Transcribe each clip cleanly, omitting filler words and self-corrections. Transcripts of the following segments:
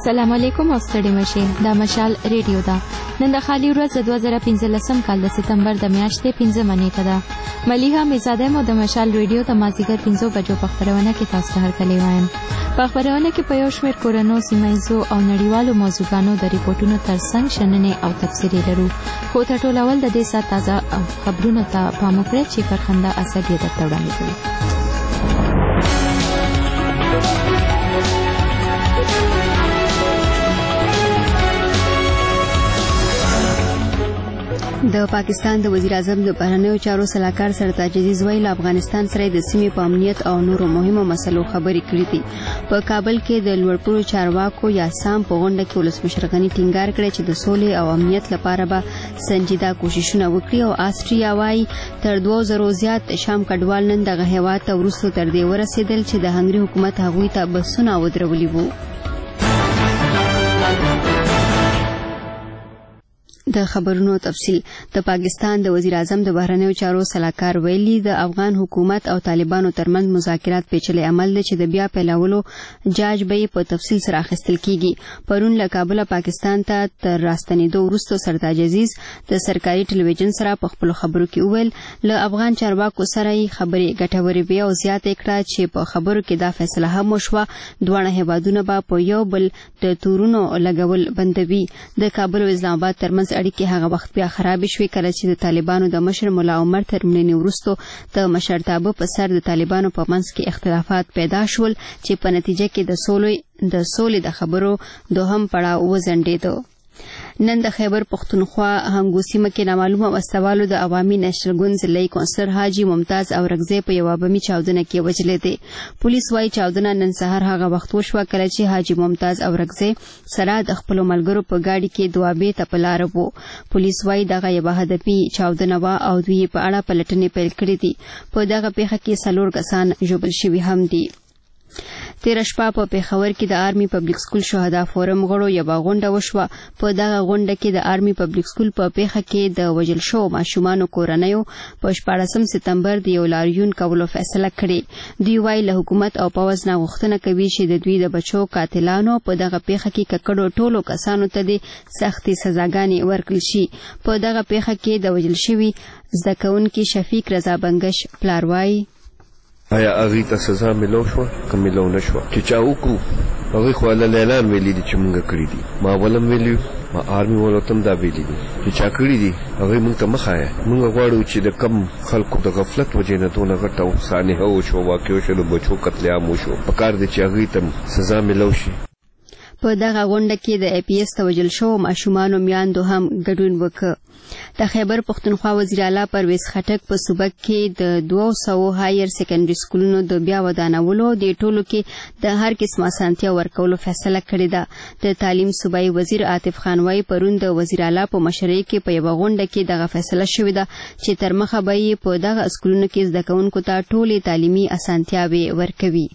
السلام علیکم او ستړي مشه د مشال ریډیو دا نن د خالي ورځ 2015 کال د سپتمبر د میاشتې 15 نیټه ده. ملیحه میزاده مو د مشال ریډیو د مازیګر 5 بجو په خبرونه کې تاسو ته هرکلی وایم. په خبرونه کې په یو شمېر کورونو سیمایزو او نړیوالو موضوعګانو د ریپورتونو ترڅنګ شننې او تفسیرې لرو. خو تر ټولو اول د دې سات تازه خبرونو ته پام وکړئ چې فرخنده اسدیه درته وړاندې کوي. د پاکستان د وزیر اعظم د بهرنیو چارو سلاکار سرتاج عزیز ویل افغانستان سره د سیمې په امنیت او نورو مهمو مسلو خبرې کړې دي. په کابل کې د لوړپوړو چارواکو یا سام په غونډه کې ولسمشر غني ټینګار کړی چې د سولې او امنیت لپاره به سنجیده کوششونه وکړي او آسټریا وايي تر 2000 زیات شام کډوال نن دغه هیواد ته وروسته تر دې ورسېدل چې د هنګري حکومت هغوی ته بسونه ودرولي وو. د خبرونو تفصیل. د پاکستان د وزیر اعظم د بهرنیو چارو سلاکار ویلي د افغان حکومت او طالبانو ترمنځ مذاکرات پیچلي عمل دی چې د بیا پیلولو جاج به په تفصیل سره اخیستل کیږي. پرون له کابل پاکستان ته تر راستنېدو وروسته سرتاج عزیز د سرکاري ټلویزیون سره په خپل خبرو کې وویل له افغان چارواکو سره یې خبرې ګټورې وې او زیاته کړه چې په خبرو کې دا فیصله هم وشوه دواړه هیوادونه به په یو بل د تورونو لګول بندوي. د کابل او اسلام آباد ترمنځ اړیکې هغه وخت بیا خراب شوې کله چې د طالبانو د مشر مولا عمر تر مړینې وروسته د مشرتابه په سر د طالبانو په منځ کې اختلافات پیدا شول چې په نتیجه کې د سولې د خبرو دوهم پړاو وځنډېده. نن د خیبر پختونخوا هنګو سیمه کې نامعلومه وسوالو د عوامي نېشنل ګوند ضلعي کونسلر حاجی ممتاز اورګزی په یو بمي چاودنه کې وژلې دي. پولیس وايي چاودنه نن سهار هغه وخت وشوه کله چې حاجی ممتاز اورګزی سره د خپل ملګرو په گاډي کې دوابې ته په لار وو. پولیس وايي دغه یو هدفي چاودنه وا او دوی په اړه پلټنې پیل کړې دي. په دغه پیښه کې 4 کسان ژوبل شوي هم دي. تیر شپه په پیښور کې د آرمي پبلک سکول شهدا فورم غړو یو غونډه وشوه. په دغه غونډه کې د آرمي پبلک سکول په پیښه کې د وژل شوو ماشومانو کورنیو په 14 سپتمبر د یو لاریون کولو فیصله کړې. دوی وايي له حکومت او پوځ نه غوښتنه کوي چې د دوی د بچو قاتلانو په دغه پیښه کې ککړو ټولو کسانو ته د سختي سزاګانې ورکړل شي. په دغه پیښه کې د وژل شوي زده کوونکي شفیق رضا بنگش پلار وايي آیا هغه ته سزا ملو شو که ملو نشو چې چا وکړو هغه خو له اعلان ویلي دي چې مونږ کړی دي ما ولم ویلو ما آرمي ولوتم دا ویلي دي چې چا کړی دي هغه مونږ ته مخایا مونږ غواړو چې د کم خلکو د غفلت وجې نه دونه غټه او سانحه وشو واقع شو بچو قتل عام وشو پکار دي چې هغه ته سزا ملو شي. په دغه غونډه کې د APS توجل شو ماشومانو میاندو هم ګډون وکړ. د خیبر پختونخوا وزیر اعلی پرویز خټک په صوبه کې د 200 هایر سیکنډري سکولونو د بیا ودانولو د ټولو کې د هر قسم اسانتیا ورکولو فیصله کړې ده. د تعلیم صوبایي وزیر عاطف خان وايي پرون د وزیر اعلی په مشرۍ کې په یو غونډه کې دغه فیصله شوې ده چې تر مخه به په دغه سکولونو کې زده کوونکو ته ټولې تعلیمي اسانتیاوې ورکوي.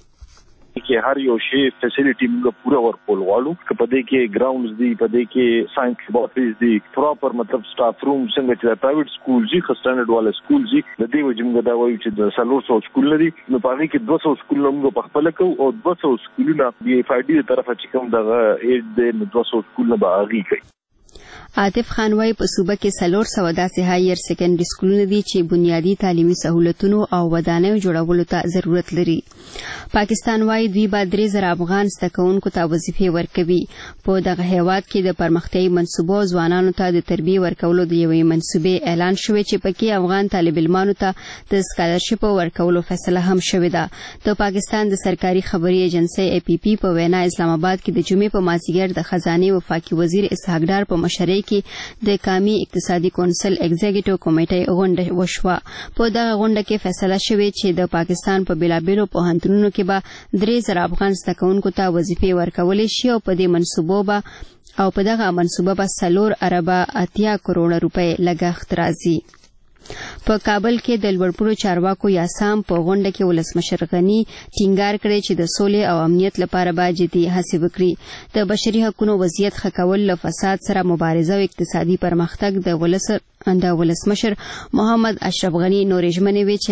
کې هر یو شی فیسیلیټي موږ پوره ورکول غواړو چې په دې کې ګراوندز دي په دې کې ساينس لیبارټریز دي پراپر مطلب سټاف روم څنګه چې پرایویټ سکول جی خستانډ والا سکول جی د دې وجه موږ دا وایو چې د 400 سکول لري نو په هغه کې 200 سکول موږ په خپل کو او 200 سکولونه بي اف آی ډي طرفه چې کوم دغه ایډ د 200 سکول نه باغی کوي. عاطف خان وايي په صوبه کې 400 داسې هایر سیکنډري سکولونه دي چې بنیادی تعلیمي سہولتونو او ودانیو جوړولو ته ضرورت لري. پاکستان وايي دوی به 3000 افغان زده کوونکو ته وظیفې ورکوي. په دغه هیواد کې د پرمختیايي منصوبو ځوانانو ته د تربیه ورکولو د یوې منصوبې اعلان شوی چې پکې افغان طالب علمانو ته د سکالرشپ ورکولو فیصله هم شوې ده. د پاکستان د سرکاري خبري ایجنسي APP په وینا اسلام آباد کې د جمعې په مازیګر د خزانه وفاقي وزیر اسحاق ډار په مشرۍ کې د قومي اقتصادي کونسل ایگزیکټیو کمیټې غونډه وشوه. په دغه غونډه کې فیصله شوې چې د پاکستان په بیلابیلو پوهنتونونو کې به 3000 افغان زده کوونکو ته وظیفې ورکول شي او په دې منصوبه به 4 اربه 80 کروڑ روپۍ لګښت راځي. په کابل کې د لوړپوړو چارواکو یا سام په غونډه کې ولسمشر غني ټینګار کړی چې د سولې او امنیت لپاره به جدي هڅې وکړي. د بشري حقوقو وضعیت ښه کول له فساد سره مبارزه او اقتصادي پرمختګ د ولسمشر محمد اشرف غني نورې ژمنې وې چې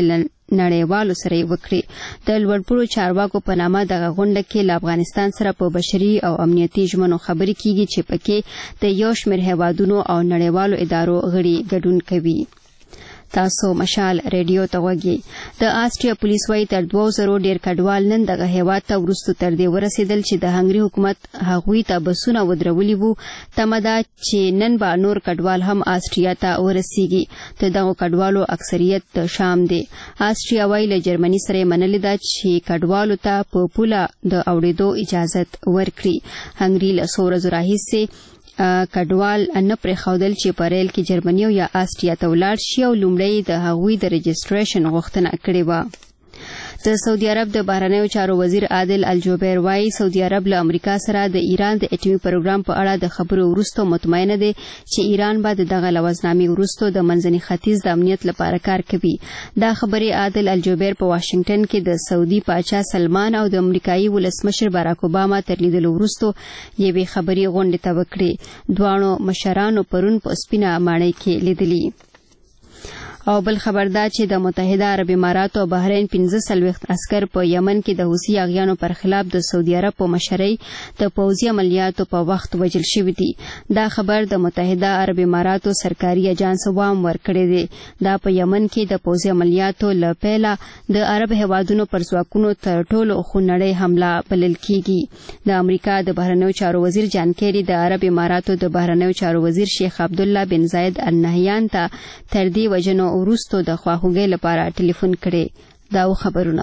نړیوالو سره وکړي. د لوړپوړو چارواکو په نامه دغه غونډه کې له افغانستان سره په بشري او امنیتي ژمنو خبرې کیږي چې پکې د یو شمېر هیوادونو او نړیوالو ادارو غړي ګډون کوي. تاسو مشال ریډیو ته وګورئ. د آسټریا پولیس وايي تر 2000 ډیر کډوال نن دغه هیواد ته ورستو تر دې ورسېدل چې د هنګري حکومت هغوی ته بسونه ودرولي وو. تمه ده چې نن به نور کډوال هم آسټریا ته ورسیږي. د دغو کډوالو اکثریت د شام دی. آسټریا وايي له جرمني سره منلې ده چې کډوالو ته په پوله د اوړېدو اجازت ورکړي. هنګري له څو ورځو راهیسې کډوال نه پرېښودل چې په ریل کې جرمني او یا آسټریا ته ولاړ شي او لومړی د هغوی د رجسټریشن غوښتنه کړې وه. د سعودي عرب د بهرنیو چارو وزیر عادل الجبیر وايي سعودي عرب له امریکا سره د ایران د اټومي پروګرام په اړه د خبرو وروسته مطمئنه دی چې ایران به دغه لوزنامې وروسته د منځني ختیځ د امنیت لپاره کار کوي. دا خبرې عادل الجبیر په واشنگټن کې د سعودي پاچا سلمان او د امریکایي ولسمشر باراک اوباما تر لیدلو وروسته یوې خبري غونډې ته وکړې. دواړو مشرانو پرون په سپینه ماڼۍ کې لیدلي. او بل خبر دا چې د متحده عرب امارات او بحرین 15 عسكر په یمن کې د حوثي اغیانو پر خلاف د سعودي عرب په مشرۍ د پوځي عملیاتو په وخت وژل شوي دي. دا خبر د متحده عرب اماراتو سرکاري اجانس وام ورکړی دی. دا په یمن کې د پوځي عملیاتو له پیله د عرب هیوادونو پر ځواکونو تر ټولو خونړۍ حمله بلل کیږي. د امریکا د بهرنیو چارو وزیر جان کیری د عرب اماراتو د بهرنیو چارو وزیر شیخ عبد الله بن زاید ال نهیان ته تر دې وجنو وروسته د خواخوږۍ لپاره ټلیفون کړي. دا خبرونه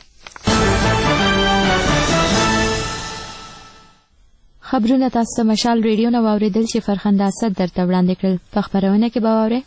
تاسو مشال ریډیو نو اوریدل چې فرخنده اسد درته وړاندې کړل. په خبرونه کې به واورئ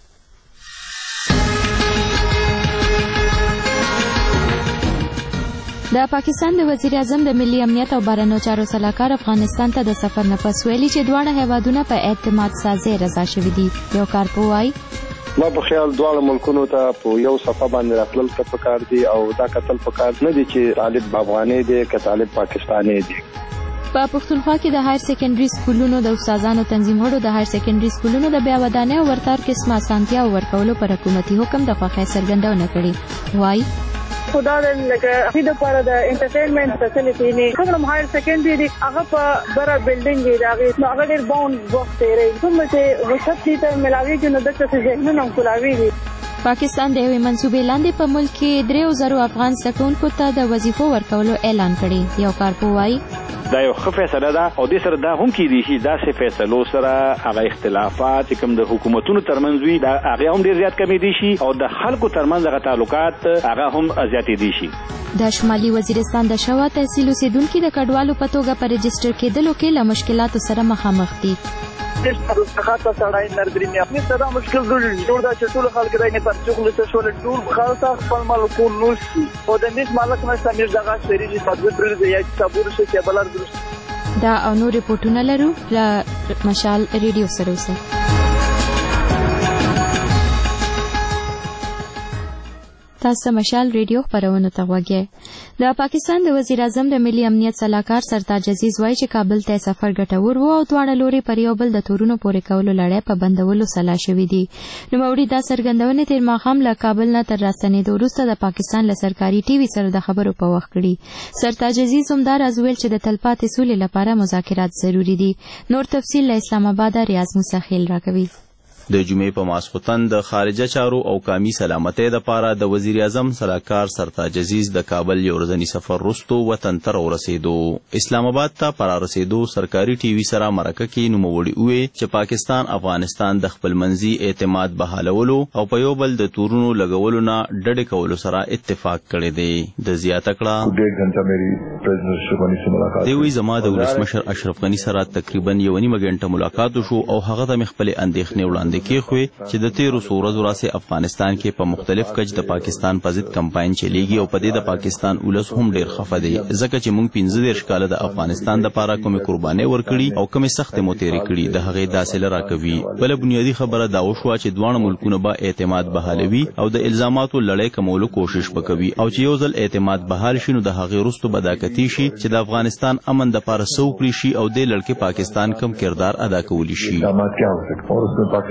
د پاکستان د وزیر اعظم د ملي امنیت او بهرنیو چارو سلاکار افغانستان ته د سفر نه پس ویلي چې دواړه هیوادونه په اعتماد سازي رضا شوي دي. یو کارپو وايي ما په خیال دواړه ملکونو ته په یو صفه باندې راتلل ته پکار دي او دا قتل پکار نه دي چې طالب افغاني دي که طالب پاکستاني دي. په پښتونخوا کې د هایر سیکنډري سکولونو د استادانو تنظیمونو د هایر سیکنډري سکولونو د بیا ودانۍ او ورتار قسمه اسانتیا ورکولو پر حکومتي حکم د خوښۍ څرګندونه کړې. وايي خدا دې لکه د لپاره د انټرټینمنت فیسیلیټي نه کوم هایر سیکنډري هغه په بره بلډینګ دی هغه ډېر باوند وخت دی کوم چې وسط ته ملاوي کې نو د څه ذهنونه کولاوي دي. پاکستان د یوې منصوبې لاندې په ملک کې 3000 افغان سکونکو ته د وظیفو ورکولو اعلان کړی. یو کارپو وايي دا یو ښه فیصله ده او د سره دا هم کېدی شي داسې فیصلو سره هغه اختلافات کوم د حکومتونو ترمنځ وي دا هغه هم ډیر زیات کمیدي شي او د خلکو ترمنځ هغه تعلقات هغه هم زیاتېدي شي. د شمالي وزیرستان د شوا تحصیل اوسیدونکو د کډوالو په توګه په رجسټر کېدلو کې له مشکلاتو سره مخامخ دي. خاطر سړی نردرینه نه ستاسو مشکل جوړ دا چې ټول خلک راځي په څوکل څه شول ټول خاصه خپل مالکون نوش او د نس مالک نه سمیر دغه سریږي تدبیر پرې یا صبر شي چې بلار درست دا او نور ریپورتونه لرو ل مشال ریډیو سره اوسه. تاسو مشال ریډیو خبرونه ته وګورئ. د پاکستان د وزیر اعظم د ملي امنیت سلاکار سرتاج عزیز وايي چې کابل ته سفر ګټور وو او دواړه لوري پر یو بل د تورونو پورې کولو لړۍ په بندولو سلا شوې دي. نوموړي دا څرګندونه تیر ماښام له کابل نه تر راستنېدو وروسته د پاکستان له سرکاري ټي وي سره د خبرو په وخت کړي. سرتاج عزیز هم دا راز ویل چې د تلپاتې سولې لپاره مذاکرات ضروري دي. نور تفصیل له اسلام آباد ریاض مستخیل راکوي. د جمعې په ماسخوتن د خارجه چارو او قومي سلامتۍ لپاره د وزیر اعظم سلاکار سرتاج عزیز د کابل یو ورځني سفر وروسته وطن ته ورسېدو. اسلام آباد ته پر رسېدو سرکاري ټي وي سره مرکه کې نوموړي وویل چې پاکستان افغانستان د خپل منځي اعتماد بحالولو او په یو بل د تورونو لګولو نه ډډې کولو سره اتفاق کړی دی. د زیاته کړه دوی زما د ولسمشر اشرف غني سره تقریبا 1.5 غنټه ملاقات وشو او هغه ته خپل اندېښنې وړاندې کېښوي چې د تیرو څو ورځو راهیسې افغانستان کې په مختلف کچ د پاکستان په ضد کمپاین چلیږي او په دې د پاکستان ولس هم ډیر خفه دی ځکه چې موږ 15 کاله د افغانستان لپاره کومې قربانۍ ورکړي او کومې سختې مو تېرې کړي د هغې داسې لره کوي. بله بنیادي خبره دا وشوه چې دواړه ملکونه به اعتماد بحالوي او د الزاماتو لړۍ کمولو کوشش وکوي او چې یو ځل اعتماد بحال شي نو د هغې وروسته به دا کتي شي چې د افغانستان امن دپاره څه وکړي شي او دې لړ کې پاکستان کم کردار ادا کولی شي.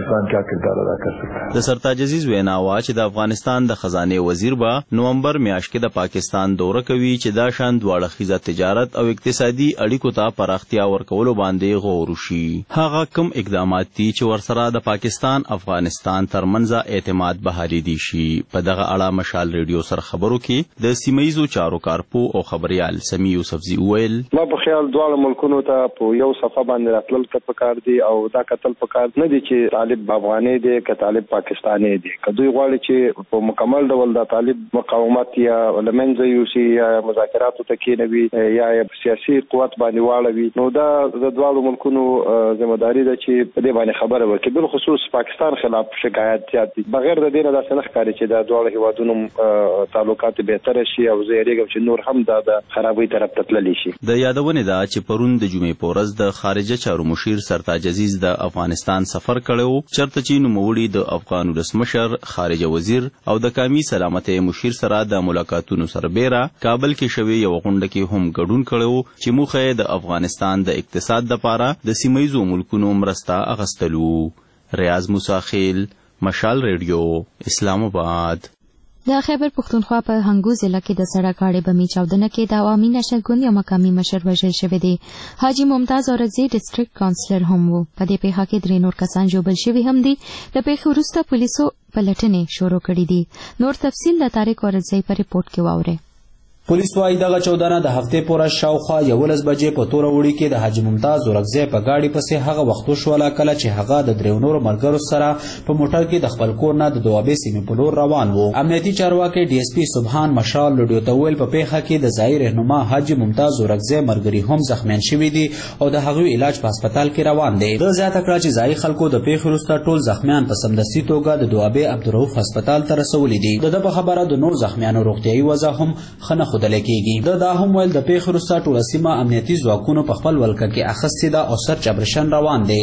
पाकिस्तान क्या किरदार अदा कर सकता है। د سرتاج عزیز وینا وا چې د افغانستان د خزانه وزیر به نومبر میاشت کې د پاکستان دوره کوي چې دا شان دواړه خیزه تجارت او اقتصادي اړیکو ته پراختیا ورکولو باندې غور وشي. هغه کوم اقدامات دي چې ورسره د پاکستان افغانستان ترمنځ اعتماد بحالي دي شي. په دغه اړه مشال ریډیو سره خبرو کې د سیمایزو چارو کارپو او خبريال سمی یوسفزی ویل ما په خیال دواړه ملکونو ته په یو صفه باندې راتلل پکار دي او دا قتل پکار نه دي چې طالب افغاني دي که طالب پاکستاني دي. کدوې غواړي چې په مکمل ډول د طالب مقاومت یا ولمنځ یوسي یا مذاکراتو ته کېنوي یا سیاسي قوت باندې واړوي نو دا د دواړو ملکونو ذمہداري ده چې په دې باندې خبره وکړي. بل خصوص پاکستان خلاف شکایت زیات دي. بغیر د دې نه دا څه ښکاري چې دا دواړه هیوادونو تعلقات بهتر شي او زه یې چې نور هم دا د خرابۍ طرف ته تللی شي. د یادونه ده چې پرون د جمعې په ورځ د خارجه چارو مشیر سرتاج عزیز د افغانستان سفر کړو چرته چې نوموړي د افغان ولسمشر خارجه وزیر او د قومي سلامتۍ مشیر سره د ملاقاتونو سربېره کابل کې شوی یو غونډه کې هم ګډون کړو چې موخه د افغانستان د اقتصاد لپاره د سیمایزو ملکونو مرسته اغستلو. ریاض موسی خیل مشال ریډیو اسلام آباد. د خیبر پختونخوا په هنګو ضلع کې د سړک غاړې بمي چاودنه کې د عوامي نشنل ګوند یو مقامي مشر وژل شوی دی. حاجی ممتاز اورکزی ډیسټریکټ کونسلر هم وو. په دې پیښه کې 3 نور کسان ژوبل شوي هم دي. د پیښې وروسته پولیسو پلټنې شروع کړې دي. نور تفصیل د طارق اورکزی په ریپورت کې واورئ. پولیس وايي دغه چودنه د هفتې پورې شاوخوا 11 بجې په تور وړي کې د حاجی ممتاز اورکزی په گاډي پسې هغه وخت وشوله کله چې هغه د درو نور ملګرو سره په موټر کې د خپل کور نه د دوابې سیمې په لور روان وو. امنیتي چارواکي ډي اس پی سبحان مشال لډیو ته ویل په پیښه کې د ځای رهنما حاجی ممتاز اورکزی مرګري هم زخمیان شوي دي او د هغوی علاج په هسپتال کې روان دی. د زیاته کړه چې ځای خلکو د پیښې وروسته ټول زخمیان په سمدستي توګه د دوابې عبدالرؤف هسپتال ته رسولي دي. د په خبره د نور زخمیانو روغتیايي وضع هم خنه خودل کېږي. دا هم ویل د پیښې وروسته ټوله سیمه امنیتي ځواکونو په خپل ولکه کې اخیستې ده او سرچ اپریشن روان دی.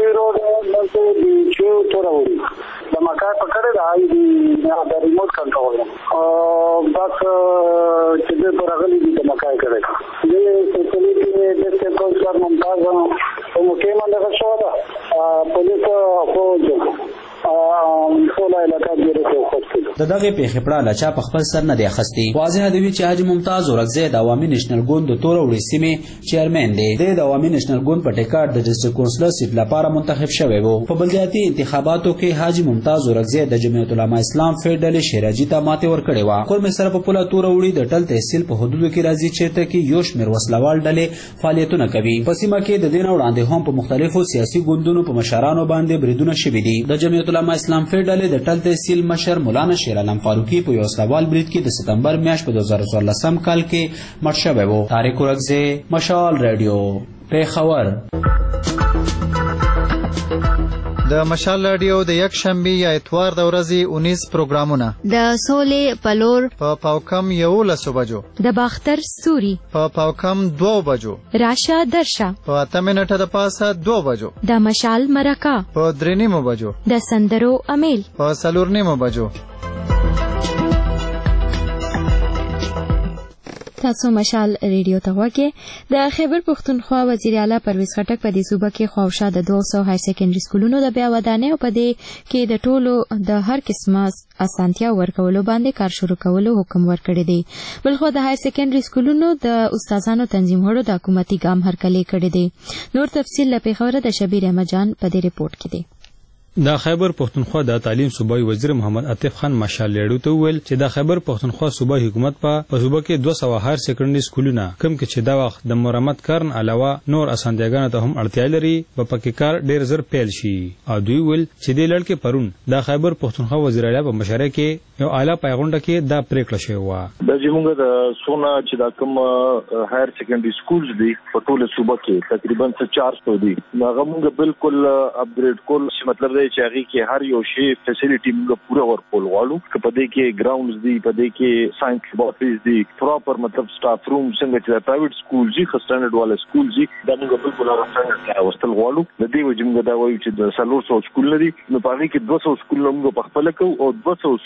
د مکای په کړه د ریموټ کنټرول بس چې د پرغلي د مکای کړه د سپیشلی د کونسلر ممتاز او مکمل د شو ده پولیس فوج د دغه پیښې پړاله چا په خپل سر نه دی اخیستی. واضح دی چې حاجی ممتاز اورکزی د عوامي نېشنل ګوند د تور وړي سیمې چیرمن دی. د عوامي نېشنل ګوند په ټیکټ د ډیسټریکټ کونسلر سیټ لپاره منتخب شوی وو. په بلدیاتي انتخاباتو کې حاجی ممتاز اورکزی د جمعیت العلماء اسلام فیډرل شیراجی ته ماته ورکړې و. کور مې سره په پوله تور وړي د ټل تحصیل په حدودو کې راځي چې ته کې یو شمېر وسلوال ډلې فعالیتونه کوي. په سیمه کې د دین وړاندې هم په مختلفو سیاسي ګوندونو په مشرانو باندې بریدونه شوي دي. د جمعیت العلماء اسلام فیډرل د ټل تحصیل مشر مولانا شیر علم فاروقی په یو سوال برید کې د ستمبر میاشت په 2014 کال کې مړ شوی و. طارق اورکزی مشال ریډیو پیښور. د مشال رادیو د یک شنبه یا اتوار د ورځې 19 پروګرامونه د سولې پلور په پاوکم 11 بجو د باختر ستوري په پاوکم 2 بجو راشه درشه په 8 منټه د پاسه 2 بجو د مشال مرکه په 3 بجو د سندرو امیل په 4 بجو. تاسو مشال ریډیو ته وګورئ. د خیبر پختونخوا وزیر اعلی پرویز خټک په دې صوبه کې خواوشا د 200 هایر سیکنډري سکولونو د بیا ودانۍ په دې کې د ټولو د هر قسمه اسانتیا ورکولو باندې کار شروع کولو حکم ورکړی دی. بلخو د هایر سیکنډري سکولونو د استادانو تنظیمونو د حکومتي ګام هرکلی کړی دی. نور تفصیل له پیښور د شبیر احمد جان په دې ریپورت کې دی. د خیبر پختونخوا د تعلیم صوبایي وزیر محمد عاطف خان مشال ریډیو ته ویل چې د خیبر پختونخوا صوبایي حکومت په صوبه کې 200 هایر سیکنډري سکولونه کوم کې چې دا وخت د مرمت کارن علاوه نور اسانتیاګانو ته هم اړتیا لري په پکې کار ډیر زر پیل شي. او دوی ویل چې د لړکې پرون د خیبر پختونخوا وزیر اعلی په مشوره کې یو اعلی پیغونډه کې دا پریکړه شوې و. د زموږ د سونا چې دا کوم هایر سیکنډري سکولز دي په ټوله صوبه کې تقریبا 400 دي. هغه موږ بالکل اپګریډ کول چې مطلب چې هغه کې هر یو شی فیسیلیټي موږ پوره ورکول غواړو. که په دې کې ګراوندز دي په دې کې ساينس لیبارټریز دي پراپر مطلب سټاف روم څنګه چې پرایویټ سکول جی خستانډ والا سکول جی دا موږ بالکل راځنه کې واستل غواړو. د دې وجه موږ دا وایو چې د 300 سکول لري نو په هغه کې 200 سکول موږ په خپل کو او 200 سکولونه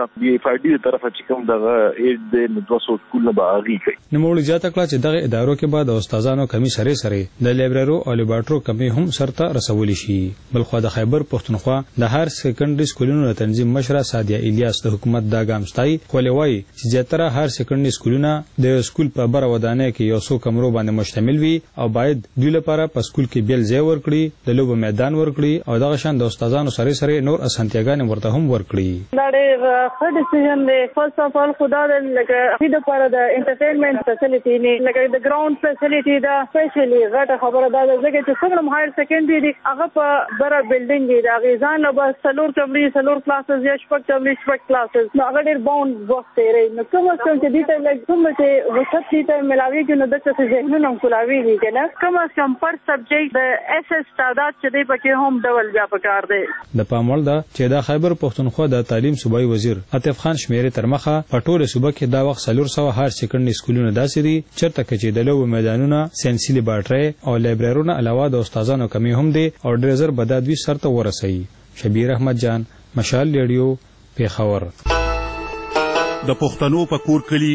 دی FID تر طرفه چې کوم دغه ایډ د 200 سکول نه باغی کوي. نو موږ زیاته کړه چې دغه ادارو کې بعد استادانو کمی سره د لیبرارو او لیبارټرو کمی هم سرته رسول شي. بلخو د خیبر پښتونخوا د هر سیکنډري سکولونو تنظیم مشره سادیه الیاس د حکومت دا ګام ستای خولوي چې زیاتره هر سیکنډري سکولونه د سکول په بر ودانه کې یو څو کمرو باندې مشتمل وي او باید دوی لپاره په سکول کې بیل ځای ورکړي د لوب میدان ورکړي او دغه شان د استادانو سره نور اسانتیاګانې ورته هم ورکړي. دا ډېر ښه ډیسیژن دی. فرست اف اول خدا د لکه د لپاره د انټرټینمنت فیسیلیټي نه لکه د ګراوند فیسیلیټي دا سپیشلی غټه خبره ده ځکه چې څنګه هایر سیکنډري دی هغه په بره بلډینګ دی دا غیزان له بس سلور کلاسز یا شپږ کلاسز نو هغه ډېر باوند وخت دی نو کوم څه چې دې ته لګ کوم چې وسط دې ته ملاوي نو دغه څه ذهنونه کولاوي دي کنه کوم څه پر سبجیکټ د SS تعداد چې دی پکې هم ډول بیا پکار دی. د پاموړ دا چې د خیبر پښتونخوا د تعلیم صوبایي وزیر عاطف خان شمیرې تر مخه په ټوله صوبه کې دا وخت 400 هر سیکنډري سکولونه داسې دي چرته چې د لوب میدانونه ساينسي لیبارټري او لایبرریونه علاوه د استادانو کمی هم دي او ډریزر بدادوی سرته ورسي. شبیر احمد جان مشال ریډیو پیښور. د پښتنو په کور کلی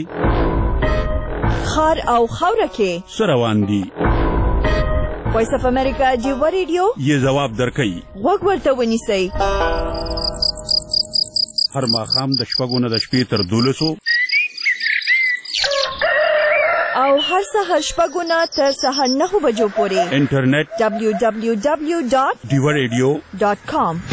خار او خوره کې سروان دي. وایس اف امریکا جیو ریډیو یې جواب درکړي. وګ ورته ونیسئ. هر ماښام د شپږو نه د شپې تر 12 او هر سهار شپږو نه تر سهار 9 بجو پورې انټرنیټ www.diwaradio.com.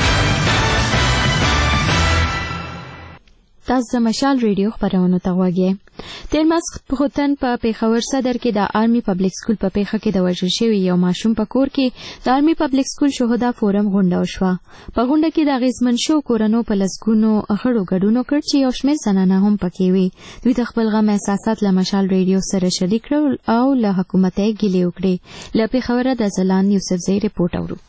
تاسو د مشال ریډیو خبرونه ته وګورئ. تیر ماسک پښتون په پیښور صدر کې د آرمي پبلک سکول په پیښه کې د وژل شوي یو ماشوم په کور کې د آرمي پبلک سکول شهدا فورم غونډه وشوه. په غونډه کې د غیزمن شو کورنو په لسګونو غړو ګډون وکړ چې یو شمېر زنانه هم پکې وي. دوی د خپل غم احساسات له مشال ریډیو سره شریک کړل او له حکومت یې ګیلې وکړې. له پیښوره د ځلان یوسفزۍ رپورټ اورو.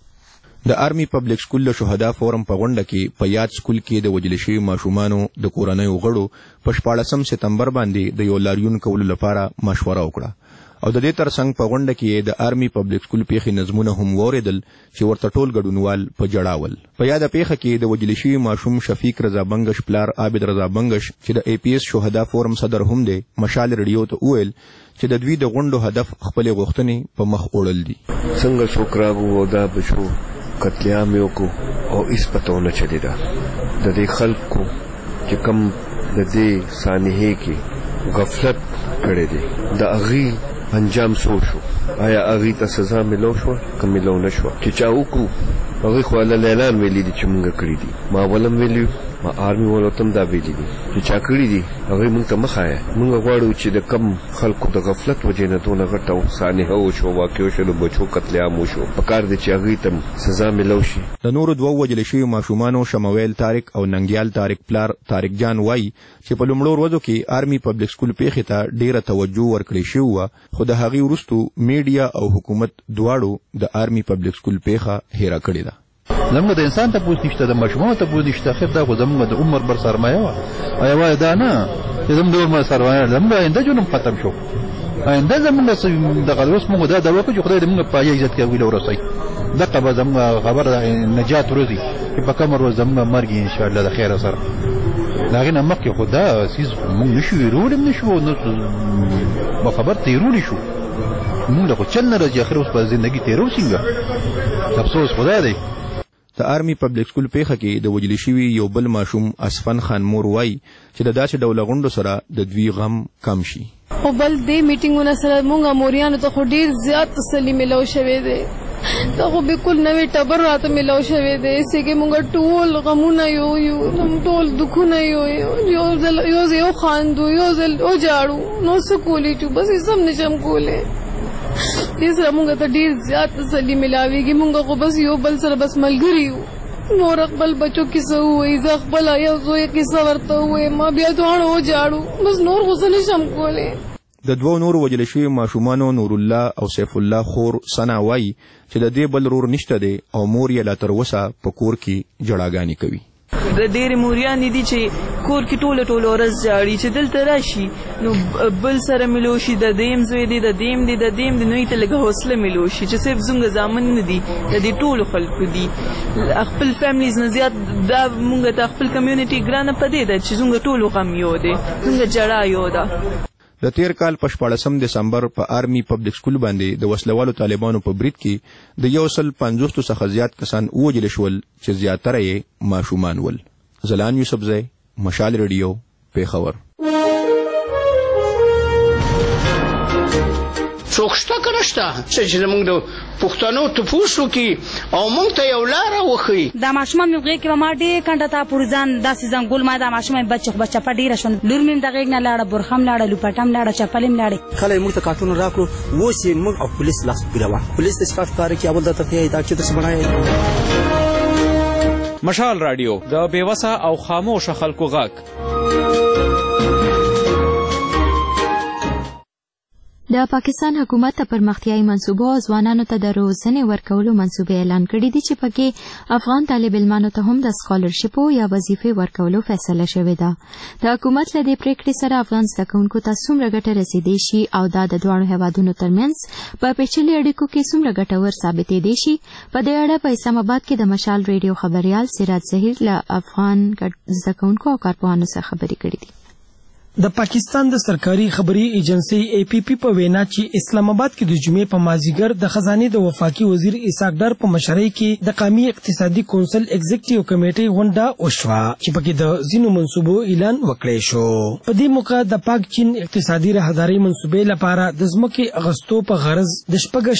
د آرمي پبلک سکول له شهدا فورم په غونډه کې په یاد سکول کې د وژل شوي ماشومانو د کورنیو غړو په 14 سپتمبر باندې د یو لاریون کولو لپاره مشوره وکړه او د دې ترڅنګ په غونډه کې د آرمي پبلک سکول پیښې نظمونه هم واوریدل چې ورته ټول ګډونوال په جړاول. په یاد پیښه کې د وژل شوي ماشوم شفیق رضا بنگش پلار عابد رضا بنگش چې د APS شهدا فورم صدر هم دی مشال ریډیو ته وویل چې د دوی د غونډو هدف خپل غوښتنې په مخ وړل دي. څنګه څوک راغو دا بشو قتلیام یو کو او اس پتو نه چلی دا د دې خلکو چې کم د دې سانحې کې غفلت کړي دي د اغي انجام سو شو آیا اغي ته سزا ملو شو که ملو نه شو چې چا وکړو هغه خو له اعلان ویلي دي چې مونږ کړی دي ما ولم ویلو ما آرمي ولوتم دا ویلي دي چې چا کړی دي هغه مونږ ته مخایا مونږ غواړو چې د کم خلکو د غفلت وجې نه دونه غټو سانحه وشو واقع شو بچو قتلیام وشو پکار دي چې هغه ته سزا ملو شي. د نورو دوه وژل شوي ماشومانو شمویل طارق او ننګیال طارق پلار طارق جان وایي چې په لومړو ورځو کې آرمي پبلک سکول پیښې ته ډیره توجه ورکړې شوې وه خو د هغې وروستو میډیا او حکومت دواړو د آرمي پبلک سکول پیښه هیره کړې ده. زموږ د انسان تپوس نشته د ماشومانو تپوس نشته خیر دا خو زموږ د عمر بر سرمایه وه آیا وایي دا نه چې زموږ د عمر سرمایه زموږ آینده ژوند هم ختم شو آینده زموږ دغه اوس موږ دا دعوه کوو چې خدای دې موږ په عزت کې ویل ورسوي دغه به زموږ خبره نجات ورځي چې په کوم ورځ زموږ مرګ انشاءالله د خیره سره د هغې نه مخکې خو دا څیز موږ نشو هېرولی هم نشو په خبر تېرولی شو موږ له خو چل نه راځي اخر اوس په زندګي تېرو څنګه افسوس خدا دی. د آرمي پبلک سکول پیښه کې د وژل شوي یو بل ماشوم اسفن خان مور وایي چې د داسې ډوله غونډو سره د دوی غم کم شي. خو بل دې میټینګونه سره موږ موریانو ته خو ډېر زیات تسلي ملو شوی دی دا خو بالکل نوې ټبر راته ملو شوی دی چې موږ ټول غمونه یو ټول دکونه یو خاندو یو ځل وجاړو نو څه کولی چې بس هېڅ هم نشم کولی دې سره موږ ته ډېر زیات تسلي ملاویږي موږ خو بس یو بل سره بس ملګري یو نور خپل بچو کیسه ووایي زه خپله یو زوی کیسه ورته ووایم ما بیا دواړه وجاړو بس نور خو څه نشم کولی. د دوو نورو وژل شوي ماشومانو نور الله او سیف الله خور ثنا وایي چې د دې بل رور نشته دی او مور یې لا تر اوسه په کور کې جړاګانې کوي. د ډېرې موریانې دي چې کور کې ټوله ورځ جاړي چې دلته راشي نو بل سره ملو شي د دیم زوی دی د دیم نو یې ته لږه حوصله ملو شي چې صرف زموږ زامن نه دي د دې ټولو خلکو دي خپل فیملیز نه زیات دا مونږ ته خپل کمیونټي ګرانه پدې ده چې زموږ ټولو غم یو دی زموږ جړه یو ده. د تیر کال په 14 دسمبر په آرمي پبلک سکول باندې د وسلوالو طالبانو په برید کې د 150 څخه زیات کسان ووژل شول چې زیاتره یې ماشومان ول. زلان یوسفزی، مشال ریډیو، پیښور. څوک شته که نشته چې زموږ د پښتنو تپوس وکړي او موږ ته یو لاره وښیي. دا ماشومان مې غېږ کې به ما ډېر کنډه ته پورې ځان داسې ځنګول ما دا ماشوم مې بچپه ډېره شوه لور مې د غېږ نه لاړه برخه م لاړه لوپټه م لاړه چپلې م لاړې. خلک موږ ته کارتونه راکړو اوس یې موږ او پولیس لاس پورې وه پولیس د صفات کار کې اول درته ښیي دا چې درسې بڼایي. مشال راډیو د بېوسه او خاموشه خلکو غږ. د پاکستان حکومت ته پرمختیایي منصوبو او ځوانانو ته د روزنې ورکولو منصوبې اعلان کړي دي چې پکې افغان طالب علمانو ته هم د سکالرشیپو یا وظیفې ورکولو فیصله شوې ده. د حکومت له دې پریکړې سره افغان زده کوونکو ته څومره ګټه رسېدی شي او دا د دواړو هیوادونو ترمنځ په پیچلي اړیکو کې څومره ګټور ثابتېدی شي په دې اړه په اسلام آباد کې د مشال ریډیو خبریال سراج ظهیر له افغان زده کوونکو او کارپوهانو سره خبرې کړې دي. د پاکستان د سرکاري خبري ایجنسی APP په وینا چې اسلام آباد کې د جمعې په مازیګر د خزانه د وفاقي وزیر اسحاق ډار په مشرۍ کې د قومي اقتصادي کونسل ایگزیکټیو کمیټې غونډه وشوه چې پکې د ځینو منصوبو اعلان وکړی شو. په دې موقع د پاک چین اقتصادي راهداري منصوبې لپاره د ځمکې اغستو په غرض د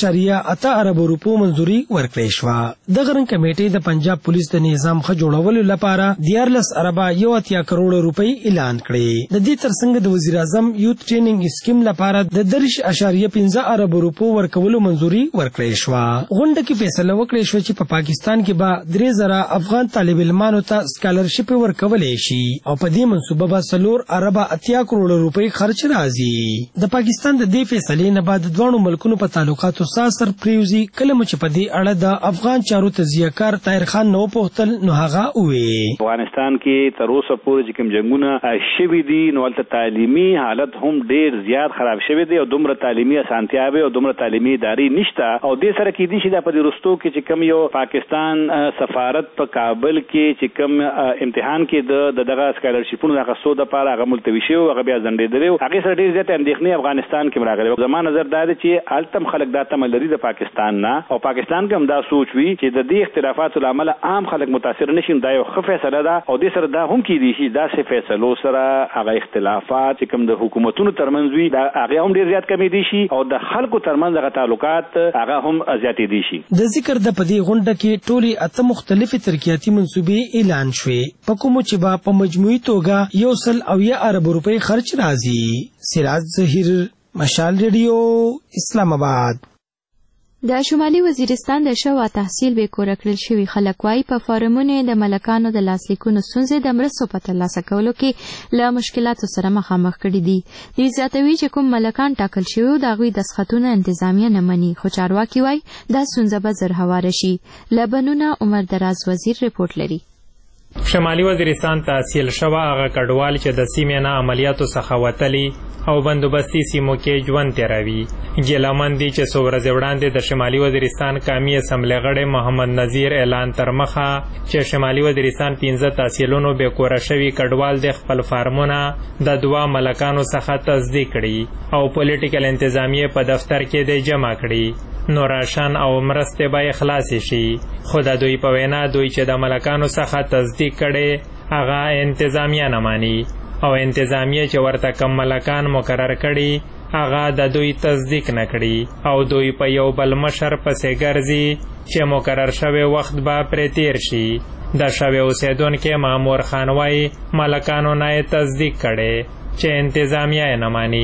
8.8 ارب روپو منځوري ورکړی شوه. دغه رنګ کمیټې د پنجاب پولیس د نظام ښه جوړولو لپاره 14 ارب 1 کروڑ روپۍ اعلان کړي. د دې ترڅنګ د وزیر اعظم یوت ټریننګ اسکیم لپاره د 10.15 ارب روپو ورکولو منځوري ورکړی شوه. غونډه کې فیصله وکړې شوه چې په پاکستان کې به 3000 افغان طالب علمانو ته سکالرشپ ورکولای شي او په دې منصوبه به 4 ارب 8 کروڑ روپۍ خرچ راځي. د پاکستان د دې فیصلې نه بعد دوه ملکونو په تعلقاتو سر پریوزي کله چې په دې اړه د افغان چارو تجزیه‌کار طاهر خان نو پوښتل نو هغه وې افغانستان کې تر اوسه پورې چې کوم جنگونه شوي دي نو تعلیمي حالت هم ډیر زیات خراب شوی دی او دومره تعلیمي اسانتیاوي او دومره تعلیمي ادارې نشته او دې سره کې دي چې د پدې رستو کې چې کوم یو پاکستان سفارت په کابل کې چې کوم امتحان کې دغه سکالرشیپونو د غوښتو د لپاره هغه ملتوي شو هغه بیا ځنډېدل هغه سره ډیر زیات اندېښنې افغانستان کې راغلي. زما نظر دا دی چې التم خلک دا تمه لري د پاکستان نه او پاکستان کې هم دا سوچ وي چې د دې اختلافاتو لامل عام خلک متاثر نشي. دا یو ښه فیصله ده او دې سره دا هم کې دي چې دا څه فیصلو سره هغه اختلافات چې کوم د حکومتونو ترمنځ وي دا هغه هم ډیر زیات کمی دي شي او د خلکو ترمنځ هغه تعلقات هغه هم زیاتې دي شي. د ذکر د پدې غونډه کې ټولي 8 مختلفې ترقیاتي منصوبې اعلان شوې په کوم چې په مجموعي توګه 100 ارب روپۍ خرچ راځي. سراج ظهیر، مشال ریډیو، اسلام آباد. د شمالي وزیرستان د شوا تحصیل به کور کړل شوی خلک وايي په فارمونو د ملکانو د لاسلیکونو ستونزې د مرستو په ترلاسه کولو کې له مشکلاتو سره مخامخ کړي دي. دوی زیاتوي چې کوم ملکان ټاکل شوي د هغوی دستخطونه انتظامیه نه مني خو چارواکي وايي دا ستونزه به زر هواره شي. له بنونه عمر دراز وزیر رپورټ لري. شمالي وزیرستان تحصیل شوه هغه کډوال چې د سیمې نه عملیاتو څخه وتلي او بندوبستي سیمو کې ژوند تیروي. ګیلهمن دي چې څو ورځې وړاندې د شمالي وزیرستان قومي اسمبلۍ غړی محمد نذیر اعلان تر مخه چې شمالي وزیرستان 15 تحصیلونو بې کوره شوي کډوال د خپل فارمونه د 2 ملکانو څخه تصدیق کړي او پولیټیکل انتظامیه په دفتر کې د جمع کړي نو راشن او مرستې به خلاص شي. خو د دوی په وینا دوی چې د ملکانو څخه تصدیق کړي هغه انتظامیه نه مانی او انتظامیه چې ورته کم ملکان مقرر کړي هغه د دوی تصدیق نه کړي او دوی په یو بل مشر پسې ګرځي چې مقرر شوی وخت به پرې تیر شي. د شوی اوسیدونکو مامور خان وايي ملکانو نه تصدیق کړي چې انتظامیه نه مانی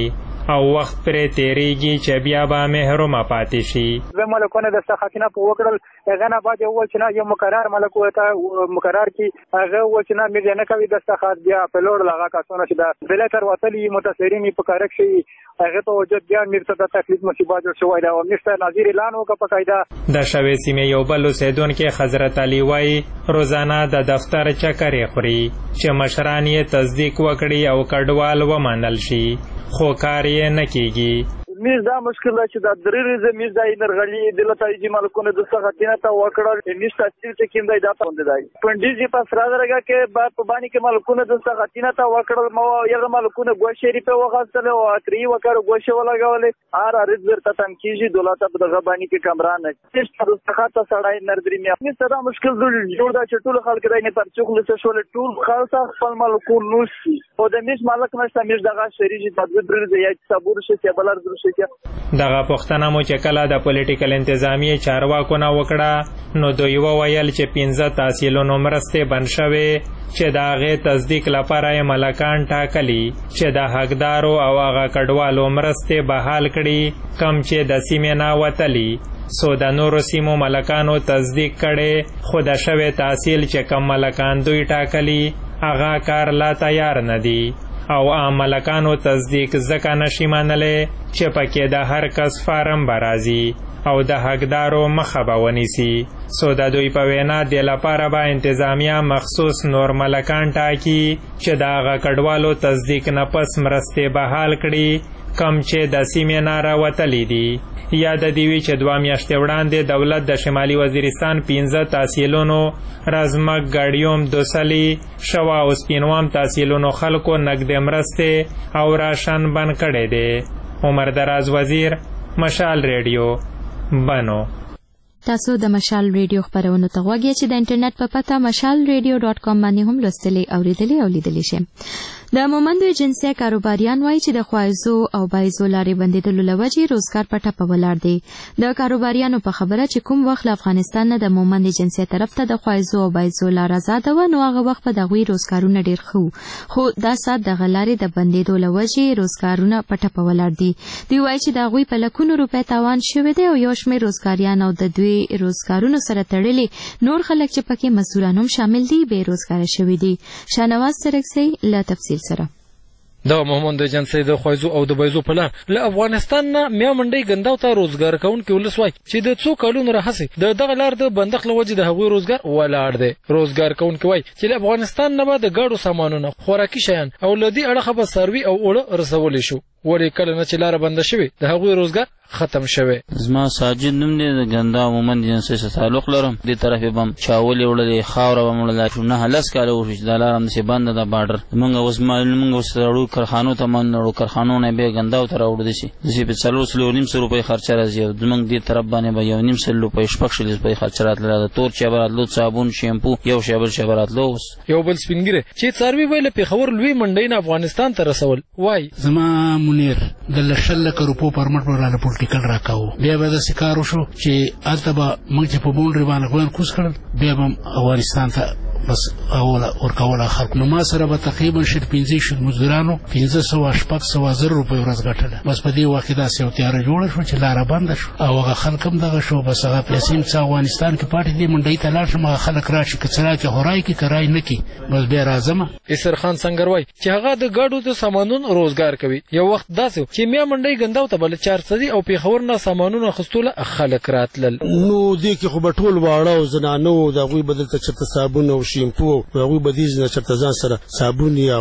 او وخت پرې تیریږي چې بیا به محرومه پاتې شي. زه ملکونه د سخاتینه په وکړل هغه نه بعد یو چې نه یو مقرر ملک وته مقرر کی هغه و چې نه مې نه کوي د سخات بیا په لور لغه کاسونه چې د بلتر وتلی متاثرین په کارک شي هغه ته وجود بیا مرته د تکلیف مصیبت شوی دا او مستر نظیر اعلان وکړ په قاعده. د شوي سیمې یو بل اوسیدونکو حضرت علي وايي روزانه د دفتر چکرې خوري چې مشران یې تصدیق وکړي او کډوال ومنل شي خو کار یې نه کیږي. میز دا مشکل ده چې دا درې ورځې میز دا انرغلي دلته یې مالکونه د سخاتینه ته وکړل میز تاثیر ته کیندای دا پوند دی پندیزي پس را درګه کې با په باندې کې مالکونه د سخاتینه ته وکړل مو یغه مالکونه ګوشری په وغاستل او اتری وکړ ګوشه ولګولې ار ارز ورته تم کیږي دولت په دغه باندې کې کمران نه چې د سخاته سړای نردري مې میز دا مشکل جوړ دا چې ټول خلک دای نه پر چوکل څه شول ټول خاصه خپل مالکون نوسي او د میز مالک نشته میز دغه شریجی د درې ورځې یا صبر شي چې بلر درشه دغه پښتنه مو چې کله د پولیټیکل انتظامیه چارواکو نه وکړه نو دوی وویل چې 15 تحصیلونو مرستې بند شوې چې د هغې تصدیق لپاره یې ملکان ټاکلي چې د حقدارو او هغه کډوالو مرستې بحال کړي کم چې د سیمې نه وتلي. سو د نورو سیمو ملکانو تصدیق کړي خو د شوې تحصیل چې کم ملکان دوی ټاکلي هغه کار لا تیار نه دي او عام ملکانو تصدیق ځکه نشي منلی چې پکې د هر کس فارم برازي او د حقدارو مخه به ونیسي. سو د دوی په وینا د لپاره به انتظامیه مخصوص نور ملکان ټاکي چې د هغه کډوالو تصدیق نه پس مرستې بحال کړي کم چې د سیمې نه راوتلي دي. یاد دی وی چې 2 میاشتې وړاندې دولت د شمالي وزیرستان 15 تحصیلونو رزمک ګاډیوم دوسلی شوا او سپینوام تحصیلونو خلکو نقد مرستې او راشن بند کړی دی. عمر دراز وزیر مشال ریډیو بنو. تاسو د مشال ریډیو خبرونه ته غوږی چې د انټرنیټ په پته mashalradio.com باندې هم لوستلی او لیدلی او لیدلی شئ. د مومندو ایجنسي کاروباریان وایي چې د خوایزو او بایزو لارې بندېدلو له وجې روزګار په ټپه ولاړ دی. د کاروباریانو په خبره چې کوم وخت له افغانستان نه د مومند ایجنسي طرف ته د خوایزو او بایزو لار آزاده وه نو هغه وخت به د هغوی روزګارونه ډېر ښه خو دا ساعت دغه لارې د بندېدو له وجې روزګارونه په ټپه ولاړ دي. دوی وایي چې د هغوی په لکونو روپۍ تاوان شوی دی او یو شمېر روزګاریان او د دوی روزګارونو سره تړلي نور خلک چې پکې مزدوران هم شامل دي بې روزګاره شوي دي. شاهنواز سرکسي له تفصیل سره. د مومند ایجنسي د خوایزو او د بایزو په لار له افغانستان نه میا منډۍ ګنداو ته روزګار کوونکي ولس وایي چې د څو کلونو راهیسې د دغه لار د بندښت له وجې د هغوی روزګار ولاړ دی. روزګار کوونکي وایي چې له افغانستان نه به د ګاډو سامانونه خوراکي شیان او له دې اړخه به څاروي او اوړه رسولی شو ولې کله نه چې لاره بنده شوې د هغوی روزګار ختم شوی. زما ساجد نوم دی د ګندا مومند ایجنسۍ سره تعلق لرم. دې طرف یې بم چاولې وړلې خاوره به وړله 9 کاله وشو چې دا لاره همداسې بنده ده باډر زمونږ اوس موږ اوس راوړو کارخانو ته منډو کارخانو نه بیا ګنداو ته راوړو داسې داسې په 400 روپۍ خرچه راځي او زمونږ دې طرف باندې به 1.5 روپۍ 6 روپۍ خرچه راتله د تور چای به راتلو صابون شیمپو یو شی بل شی به راتلو. اوس یو بل سپینګیری چې څاروي به له پېښور لوی منډۍ نه افغانستان ته رسول وایي زما منیر د 1,00,000 روپو پرمټ به راله پولیټیکل راکاو بیا به داسې کار وشو چې هلته به موږ چې په بونډري باندې غویان کوز کړل بیا به افغانستان ته بس اوله ورکوله خلکو نو ما سره به تقریبا 15 مزدورانو 500 روپۍ ورځ ګټله. بس په دې وخت کې داسې یو تیاره جوړه شوه چې لاره بنده شو او هغه خلک هم دغه شو بس هغه پیسې څه افغانستان کې پاتې دي منډۍ ته لاړ شم هغه خلک راشي که څه راکړي خو رای کړي که رای نه کړي بس بیا راځم. اسرخان سنګر وایي چې هغه د ګاډو د سامانونو روزګار کوي. یو وخت داسې چې میا منډۍ ګنداو ته به له 400 او پېښور نه سامانونه اخیستو له خلک راتلل نو دې کې خو به ټول واړه او زنانه د هغوی به دلته چېرته صابون او شیمپو هغوی به دې نه چېرته ځان سره صابون یا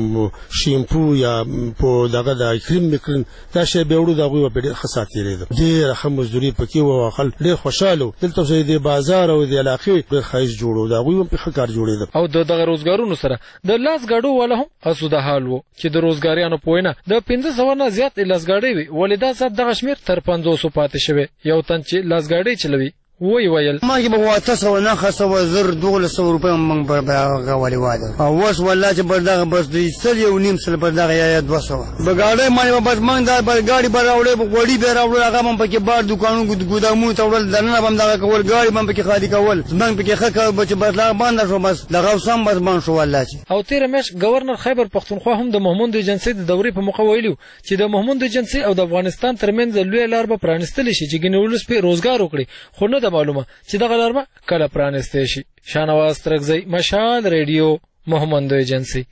شیمپو یا په دغه د کریم میکرین دا شی به وړو د هغوی به ډېر ښه ساعت تېرېده. ډېره ښه مزدوري پکې وه او خلک ډېر خوشحاله وو. دلته اوس د بازار او د علاقې ډېر ښایست جوړ و د هغوی هم پې ښه کار جوړېده. او د دغه روزګارونو سره د لاس ګاډو والا هم اسوده حال و چې د روزګاریانو په وینا د 1500 نه زیات لاسګاډۍ وي ولې دا سات دغه شمېر تر 500 پاتې شوی. یو تن چې لاسګاډۍ چلوي ویل ما کې به 800 روپۍ موږ به غوالي واده او اوس والله چې پر دغه بس د 1.5 پر دغه یا 200 به ګاډۍ باندې بس موږ دا ګاډي به راوړې غوړي به راوړل هغه هم پکې بار دکانونو ګودامونو ته وړل دنه هم دغه کول ګاډي هم پکې خالي کول موږ پکې خکه بچ بس لا باندې شو بس دغه سم بس باندې شو والله او تیر مېش گورنر خیبر پختونخوا هم د محمود ایجنسی د دورې په موقع ویلو چې د محمود ایجنسی او د افغانستان ترمنځ لوی لار به پرانستل شي چې ګنولس په روزګار وکړي خو نه د معلومه چې دغه لار به کله پرانستل شي. شانواز ترغزی، مشال ریډیو، محمود ایجنسی.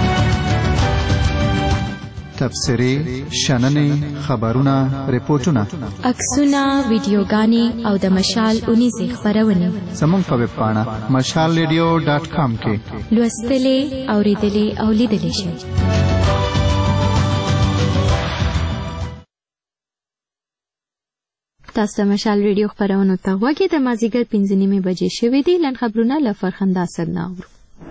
تفسیری، شننې، خبرونه، ریپورتونه، عکسونه، ویډیوګانې او د مشال 19 خبرونه زموږ په ویب پاڼه mashalradio.com کې لوستلې، اوریدلې او لیدلې شئ. تاسو د مشال ریډیو خبرونه ته غوږی د مازیګر 5:30 بجې شوې دي. لن خبرونه له فرخنده صدنا اورو.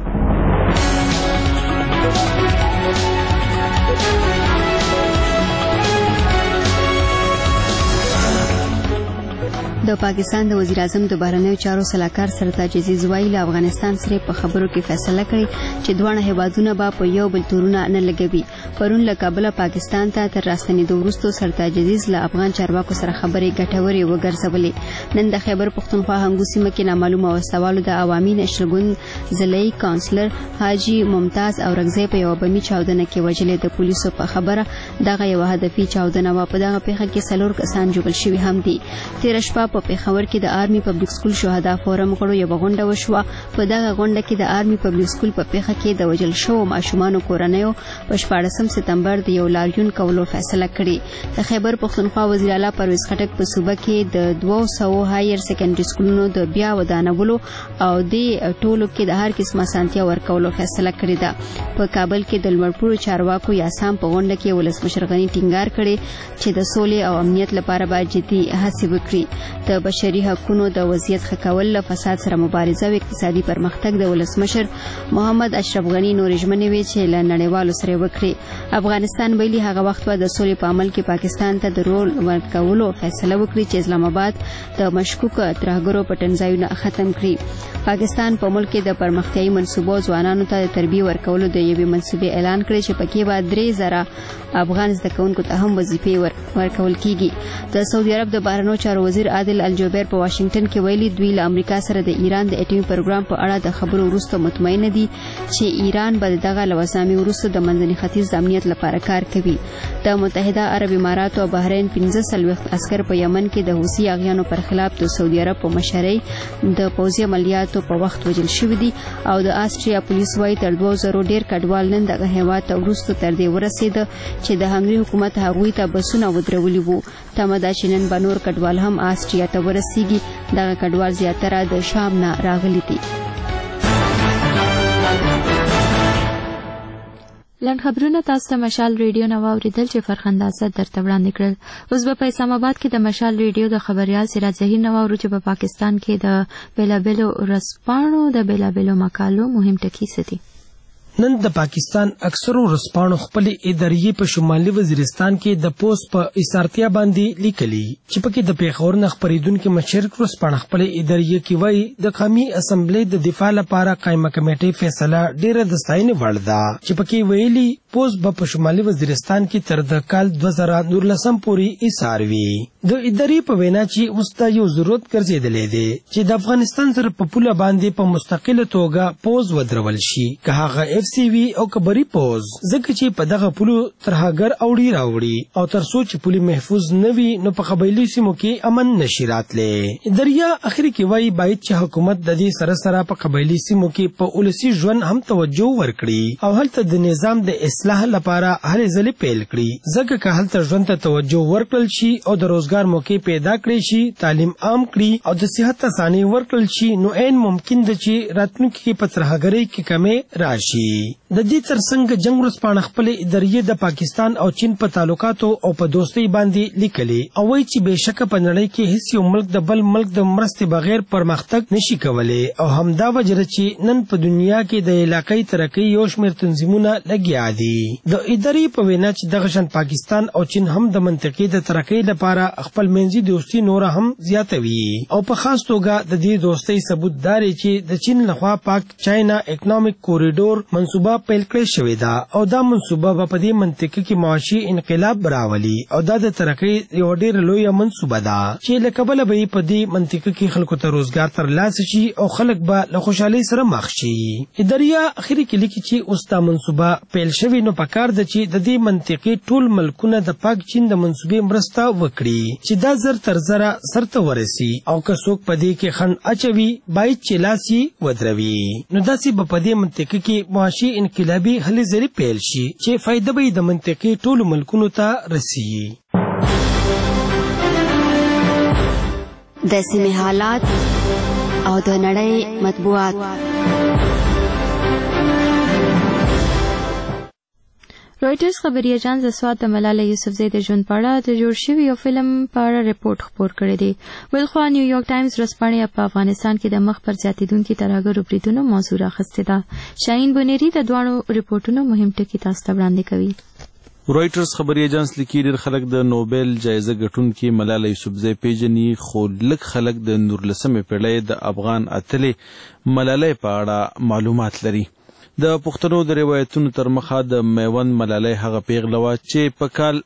د پاکستان د وزیر اعظم د بهرنیو چارو سلاکار سرتاج عزیز وایي له افغانستان سره په خبرو کې فیصله کړې چې دواړه هیوادونه به په یو بل تورونه نه لګوي. پرون له کابل پاکستان ته تر راستنېدو وروسته سرتاج عزیز له افغان چارواکو سره خبرې ګټورې وګرځولې. نن د خیبر پختونخوا هنګو سیمه کې نامعلومه وسوالو د عوامي نشرګون ضلعي کونسلر حاجی ممتاز او رغزی په یو بمي چاودنه کې وژلې. د پولیسو په خبره دغه یو هدفي چاودنه و. په دغه پیښه کې 4 کسان ژوبل شوي هم دي. تیر شپه په پیښور کې د آرمي پبلک سکول شهدا فورم غړو یو غونډه وشوه. په دغه غونډه کې د آرمي پبلک سکول په پیښه کې د وژل شوو ماشومانو کورنیو په 14 سپتمبر د یو لاریون کولو فیصله کړې. د خیبر پختونخوا وزیر اعلی پرویز خټک په صوبه کې د 200 هایر سیکنډري سکولونو د بیا ودانولو او د ټولو کې د هر قسمه سانتیا ورکولو فیصله کړې ده. په کابل کې د لمړپوړو چارواکو یاسام په غونډه کې ولسمشر غنی ټینګار کړي چې د سولې او امنیت لپاره باید جدي هڅې وکړي. د بشري حقوقو د وضعیت ښه کول، له فساد سره مبارزه او اقتصادي پرمختګ د ولسمشر محمد اشرف غنی نورې ژمنې وې چې له نړیوالو سره وکړي. افغانستان ویلي هغه وخت به د سولې په عمل کې پاکستان ته د رول ورکولو فیصله وکړي چې اسلام آباد د مشکوک ترهګرو پټنځایونه ختم کړي. پاکستان په ملک کې د پرمختیايي منصوبو ځوانانو ته د تربیه ورکولو د یوې منصوبې اعلان کړی چې پکې به 3000 افغان زده کوونکو ته هم وظیفې ورکول کیږي. د سعودي عرب د بهرنیو چارو وزیر عادل الجوبیر په واشنگټن کې ویلي دوی له امریکا سره د ایران د اټومي پروګرام په اړه د خبرو وروسته مطمئن دي چې ایران به دغه لوازمي وروسته د منځني ختیځ د امنیت لپاره کار کوي. د متحده عرب امارات او بحرین 15 عسكر په یمن کې د حوثي اغیانو پر خلاف د سعودي عرب په مشرۍ د پوځي عملیاتو په وخت وژل شوي دي او د آسټریا پولیس وايي تر 2000 ډیر کډوال نن دغه هیواد ته وروسته تر دې ورسېده چې د هنګري حکومت هغوی ته بسونه ودرولي وو. تمه ده چې نن به نور کډوال هم آسټریا ته ورسیږي. دغه کډوال زیاتره د شام نه راغلي دي. لن خبرونه تاسو ته مشال ریډیو نو اوریدل چې فرخنده اسد درته وړاندې کړل. اوس به په اسلام آباد کې د مشال ریډیو د خبريال سراج ظهیر نو اورو چې په پاکستان کې د بیلابلو رسپانو د بیلابلو مقالو مهم ټکي ستي. نن د پاکستان اکثرو رسپانو خپل ادارې په شمالي وزیرستان کې د پوسټ په اسارتیا باندې لیکلي چې پکې د پیښور نه خبرېدونکو مشرک رسپانه خپل ادارې کې وایي د قومي اسمبلی د دفاع لپاره قائمه کمیټې فیصله ډېره د ستاینې وړ ده چې پکې ویلي پوسټ په شمالي وزیرستان کې تر د کال 2019 پورې ایثار وي. د ادارې په وینا چې اوس دا یو ضرورت ګرځېدلې دی چې د افغانستان سره په پوله باندې په مستقله توګه پوز ودرول شي که هغه سی وی او کبري پوز ځکه چې په دغه پولو ترهګر اوړي راوړي او تر څو چې پولي محفوظ نه وي نو په قبایلي سیمو کې امن نشي راتلی. دریا اخري کې وایي باید چې حکومت د دې سره سره په قبایلي سیمو کې په ولسي ژوند هم توجه ورکړي او هلته د نظام د اصلاح لپاره هلې ځلې پیل کړي ځکه که هلته ژوند ته توجه ورکړل شي او د روزګار موقع پیدا کړي شي، تعلیم عام کړي او د صحت اسانۍ ورکړل شي نو عین ممکن ده چې راتلونکي کې په ترهګرۍ کې کمی راشي. د دې ترڅنګ جنگ ورځپاڼه خپل ادارې د پاکستان او چین په تعلقاتو او په دوستۍ باندې لیکلې او وایي چې بېشکه په نړۍ کې هیڅ یو ملک د بل ملک د مرستې بغیر پرمختګ نشي کولی او همدا وجه چې نن په دنیا کې د علاقې ترقۍ یو شمېر تنظیمونه لګیا دي. د ادارې په وینا چې دغه شان پاکستان او چین هم د منطقې د ترقۍ لپاره خپل منځي دوستي نوره هم زیاتوي او په خاص توګه د دې دوستۍ ثبوت داري چې د چین لخوا پاک چاینا اکنامک کوریډور منصوبه پیل کړې شوې ده او دا منصوبه به په دې منطقه کې معاشي انقلاب راولي او دا د ترقۍ یو ډېره لویه منصوبه ده چې له کبله به یې په دې منطقه کې خلکو ته روزګار ترلاسه شي او خلک به له خوشحالۍ سره مخ شي. ادارې اخري کې لیکي چې اوس دا منصوبه پیل شوې نو پکار ده چې د دې منطقې ټول ملکونه د پاک چین د منصوبې مرسته وکړي چې دا زر تر زره سرته ورسي او که څوک په دې کې خنډ اچوي باید چې لاس یې ودروي. نو داسې به په دې منطقه کې معاشي انقلابي هلې ځلې پیل شي چې فایده به یې د منطقې ټولو ملکونو ته رسي. د سیمې حالات او د نړۍ مطبوعات. رویټرز خبري اژانس د سواد د ملاله یوسفزۍ د ژوند په اړه د جوړ شوي یو فلم په اړه رپورټ خپور کړی دی. بلخوا نیویارک ټایمز ورځپاڼې په افغانستان کې د مخ پر زیاتېدونکي ترهګرو بریدونو موضوع راخیستې ده. شاهین بنيري د دواړو رپورټونو مهم ټکي تاسو ته وړاندې کوي. رویټرز خبري اژانس لیکي ډېر خلک د نوبل جایزه ګټونکي ملاله یوسفزۍ پیژني خو لږ خلک د 19مې پیړۍ د افغان اتلې ملالۍ په اړه معلومات لري. د پښتنو د روایتونو تر مخه د میوند ملالۍ هغه پیغله وه چې په کال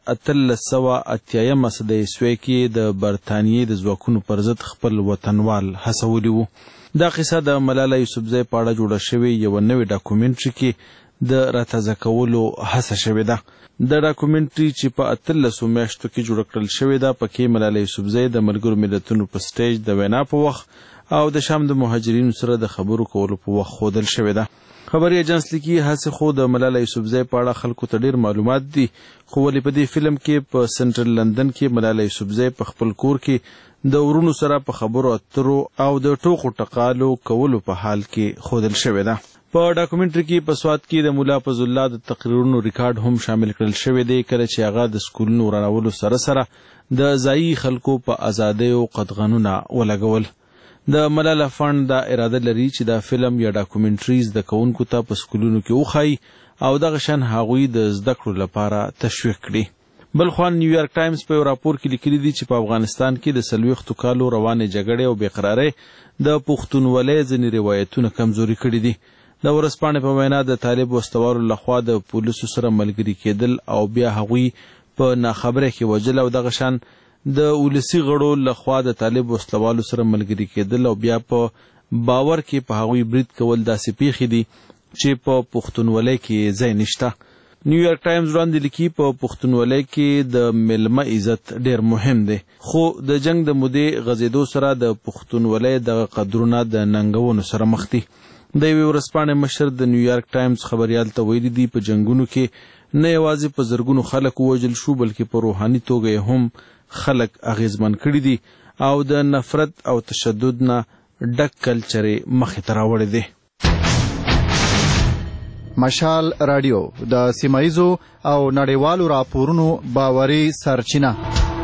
1880 صدۍ عیسوي کې د برطانیې د ځواکونو پر ضد خپل وطنوال هڅولي وو. دا قصه د ملاله یوسفزۍ په اړه جوړه شوې یوه نوې ډاکومنټري کې د راتازه کولو هڅه شوې ده. د ډاکومنټري چې په 18 میاشتو کې جوړه کړل شوې ده پکې ملاله یوسفزۍ د ملګرو ملتونو په سټیج د وینا په وخت او د شام د مهاجرینو سره د خبرو کولو په وخت ښودل شوې ده. خبري اژانس لیکي هڅې خو د ملاله یوسفزۍ په اړه خلکو ته ډېر معلومات دي خو ولې په دې فلم کې په سنټرل لندن کې ملاله یوسفزۍ په خپل کور کې د ورونو سره په خبرو اترو او د ټوکو ټقالو کولو په حال کې ښودل شوې ده. په ډاکومنټري کې په سوات کې د مولا فضل الله د تقریرونو ریکارډ هم شامل کړل شوی دی کله چې هغه د سکولونو ورانولو سره سره د ځایي خلکو په ازادیو قدغنونه ولګول. د ملاله فنډ دا اراده لري چې دا فلم یا ډاکومنټریز د کوونکو ته په سکولونو کې وښایي او دغه شان هغوی د زده کړو لپاره تشویق کړي. بلخوا نیویارک ټایمز په یو راپور کې لیکلي دي چې په افغانستان کې د 40 کالو روانې جګړې او بېقرارۍ د پښتونولۍ ځینې روایتونه کمزوري کړي دي. د ورځپاڼې په وینا د طالب وسوالو لخوا د پولیسو سره ملګري کېدل او بیا هغوی په ناخبره کې وژل او دغه شان د ولسي غړو لخوا د طالب وسلوالو سره ملګري کېدل او بیا په باور کې په هغوی برید کول داسې پیښې دي چې په پښتونولۍ کې ځای نشته. نیویارک ټایمز وړاندې لیکي په پښتونولۍ کې د میلمه عزت ډېر مهم دی خو د جنگ د مودې غځېدو سره د پښتونولۍ دغه قدرونه د ننګونو سره مخ دي. د یوې ورځپاڼې مشر د نیویارک ټایمز خبریال ته ویلي دي په جنګونو کې نه یوازې په زرګونو خلک ووژل شو بلکې په روحاني توګه یې هم خلک اغیزمن کړي دي او د نفرت او تشدد نه ډک کلچر مخې ته راوړی دی. مشال رادیو د سیمایزو او نړیوالو راپورونو باوري سرچینه.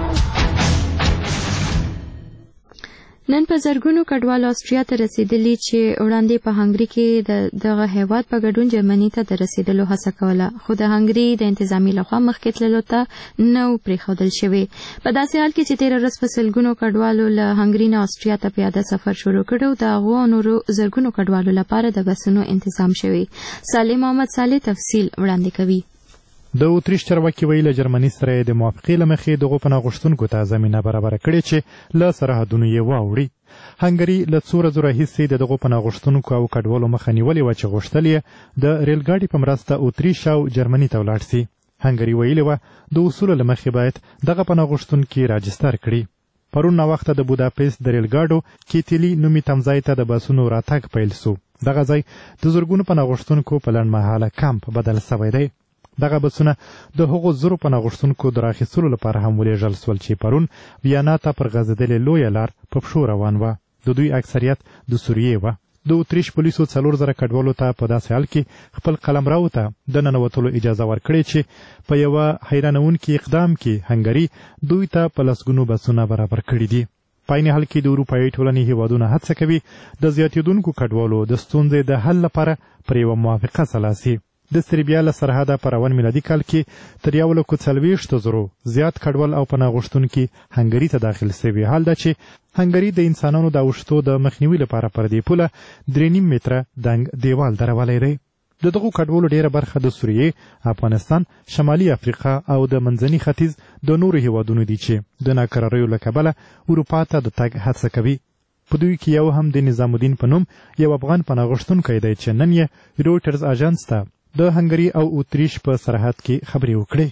نن په زرګونو کډوال آسټریا ته رسیدلی چې وړاندې په هنګري کې دغه هیواد په ګډون جرمني ته د رسیدلو هڅه کوله خو د هنګري د انتظامی لخوا مخکې تللو ته نه و پرېښودل شوی. په داسې حال کې چې 13 ورځ په سلګونو کډوالو له هنګري نه آسټریا ته پیاده سفر شروع کړو د هغو نورو زرګونو کډوالو لپاره د بسونو انتظام شوی. صالح محمد صالح تفصیل وړاندې کوي. د اتریش چارواکي ویل جرمني سره د موافقې له مخې دغو پناه غوښتونکو ته زمینه برابره کړې چې له سرحدونو یې واوړي. هنګري له څو ورځو راهیسې د دغو پناه غوښتونکو او کډوالو مخه نیولې وه چې غوښتل یې د ریلګاډي په مرسته اتریش او جرمني ته ولاړ سي. هنګري ویلې وه د اصولو له مخې باید دغه پناه غوښتونکي راجستر کړي. پرون ناوخته د بوداپست د ریلګاډو کیتیلي نومي تمځای ته د بسونو راتګ پیل سو. دغه ځای د زرګونو پناه غوښتونکو په لنډمهاله کمپ بدل سوی دی. دغه بسونه د هغو زرو پناه غوښتونکو د راخیستلو لپاره هم ولېږل سول چې پرون ویانا ته پر غځېدلې لویه لار په پښو روان وه. د دوی اکثریت د سوریې وه. د اتریش پولیسو 4000 کډوالو ته په داسې حال کې خپل قلمرو ته د ننوتلو اجازه ورکړې چې په یوه حیرانونکي اقدام کې هنګري دوی ته په لسګونو بسونه برابر کړي دي. په عین حال کې د اروپایي ټولنې هیوادونه هڅه کوي د زیاتېدونکو کډوالو د ستونزې د حل لپاره پر یوه موافقه سلاسي. د سربیا له سرحده په روان میلادي کال کې تر 140,000 زیات کډوال او پناه غوښتونکي هنګري ته داخل شوي. حال دا چې هنګري د انسانانو د اوښتو د مخنیوي لپاره پر دې پوله 3.5 متره دنګ دیوال درولې دی. د دغو کډوالو ډیره برخه د سوریې، افغانستان، شمالي افریقا او د منځني ختیځ د نورو هیوادونو دي چې د ناکراریو له کبله اروپا ته د تګ هڅه کوي. په دوی کې یو هم د نظام الدین په نوم یو افغان پناه غوښتونکی دی چې نن یې رویټرز اژانس ته د هنګري او اتریش په سرحد کې خبرې وکړې.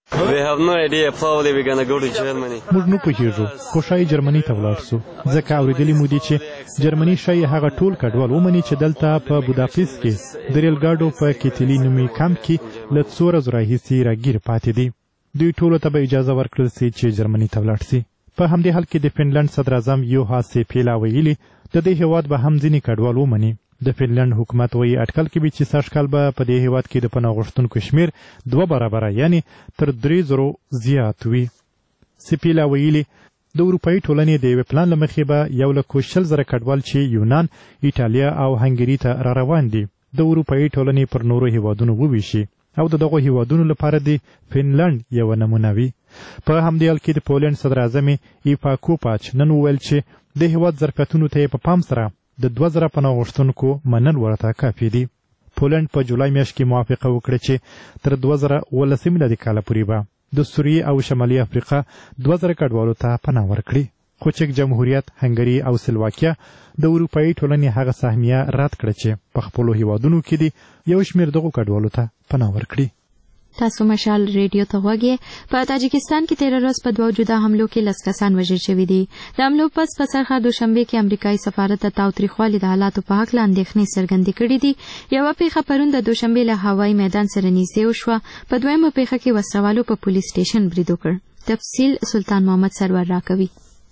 موږ نه پوهېږو خو ښایي جرمني ته ولاړ سو، ځکه اورېدلي مو دي چې جرمني ښایي هغه ټول کډوال ومني چې دلته په بوداپست کې د ریل ګاډو په کیتلي نومي کمپ کې له 2 ورځو راهیسې راګیر پاتې دي. دوی ټولو ته به اجازه ورکړل سي چې جرمني ته ولاړ سي. په همدې حال کې د فنلنډ صدراعظم یوها سیپیلا ویلي د دې هیواد به هم ځینې کډوال ومني. د فنلنډ حکومت وایي اټکل کوي چې سږکال به په دې هیواد کې د پناه غوښتونکو شمېر 2 برابره یعنی تر 3,000 زیات وي. سیپیلا ویلي د اروپایي ټولنې د یوې پلان له مخې به 1,40,000 کډوال چې یونان، ایټالیا او هنګري ته را روان دي د اروپایي ټولنې پر نورو هیوادونو وویشي او د دغو هیوادونو لپاره د فنلنډ یوه نمونه وي. په همدې حال کې د پولنډ صدراعظم ایپا کوپاچ نن وویل چې د هیواد ظرفیتونو ته یې په پام سره د 2,000 پناه غوښتونکو منل ورته کافي دي. پولنډ په جولای میاشت کې موافقه وکړه چې تر 2019 میلادي کاله پورې به د سوریې او شمالي افریقا 2,000 کډوالو ته پناه ورکړي. خو چک جمهوریت، هنګري او سلواکیا د اروپایي ټولنې هغه سهمیه رد کړه چې په خپلو هیوادونو کې دي یو شمېر دغو کډوالو ته پناه ورکړي. تاسو مشال ریډیو ته غوږی. په تاجکستان کې 13 ورځ په 2 جدا حملو کې 10 کسان وژل شوي دي. د حملو پس په سرحد دوشنبه کې امریکایي سفارت ته تاوتریخوالي د حالاتو په هکله اندېښنې څرګندې کړې دي. یوه پیښه پرون د دوشنبه له هوایي میدان سره نږدې وشوه. په دویمه پیښه کې وسوالو په پولیس سټیشن برید وکړ. تفصیل سلطان محمد سرور راکوي.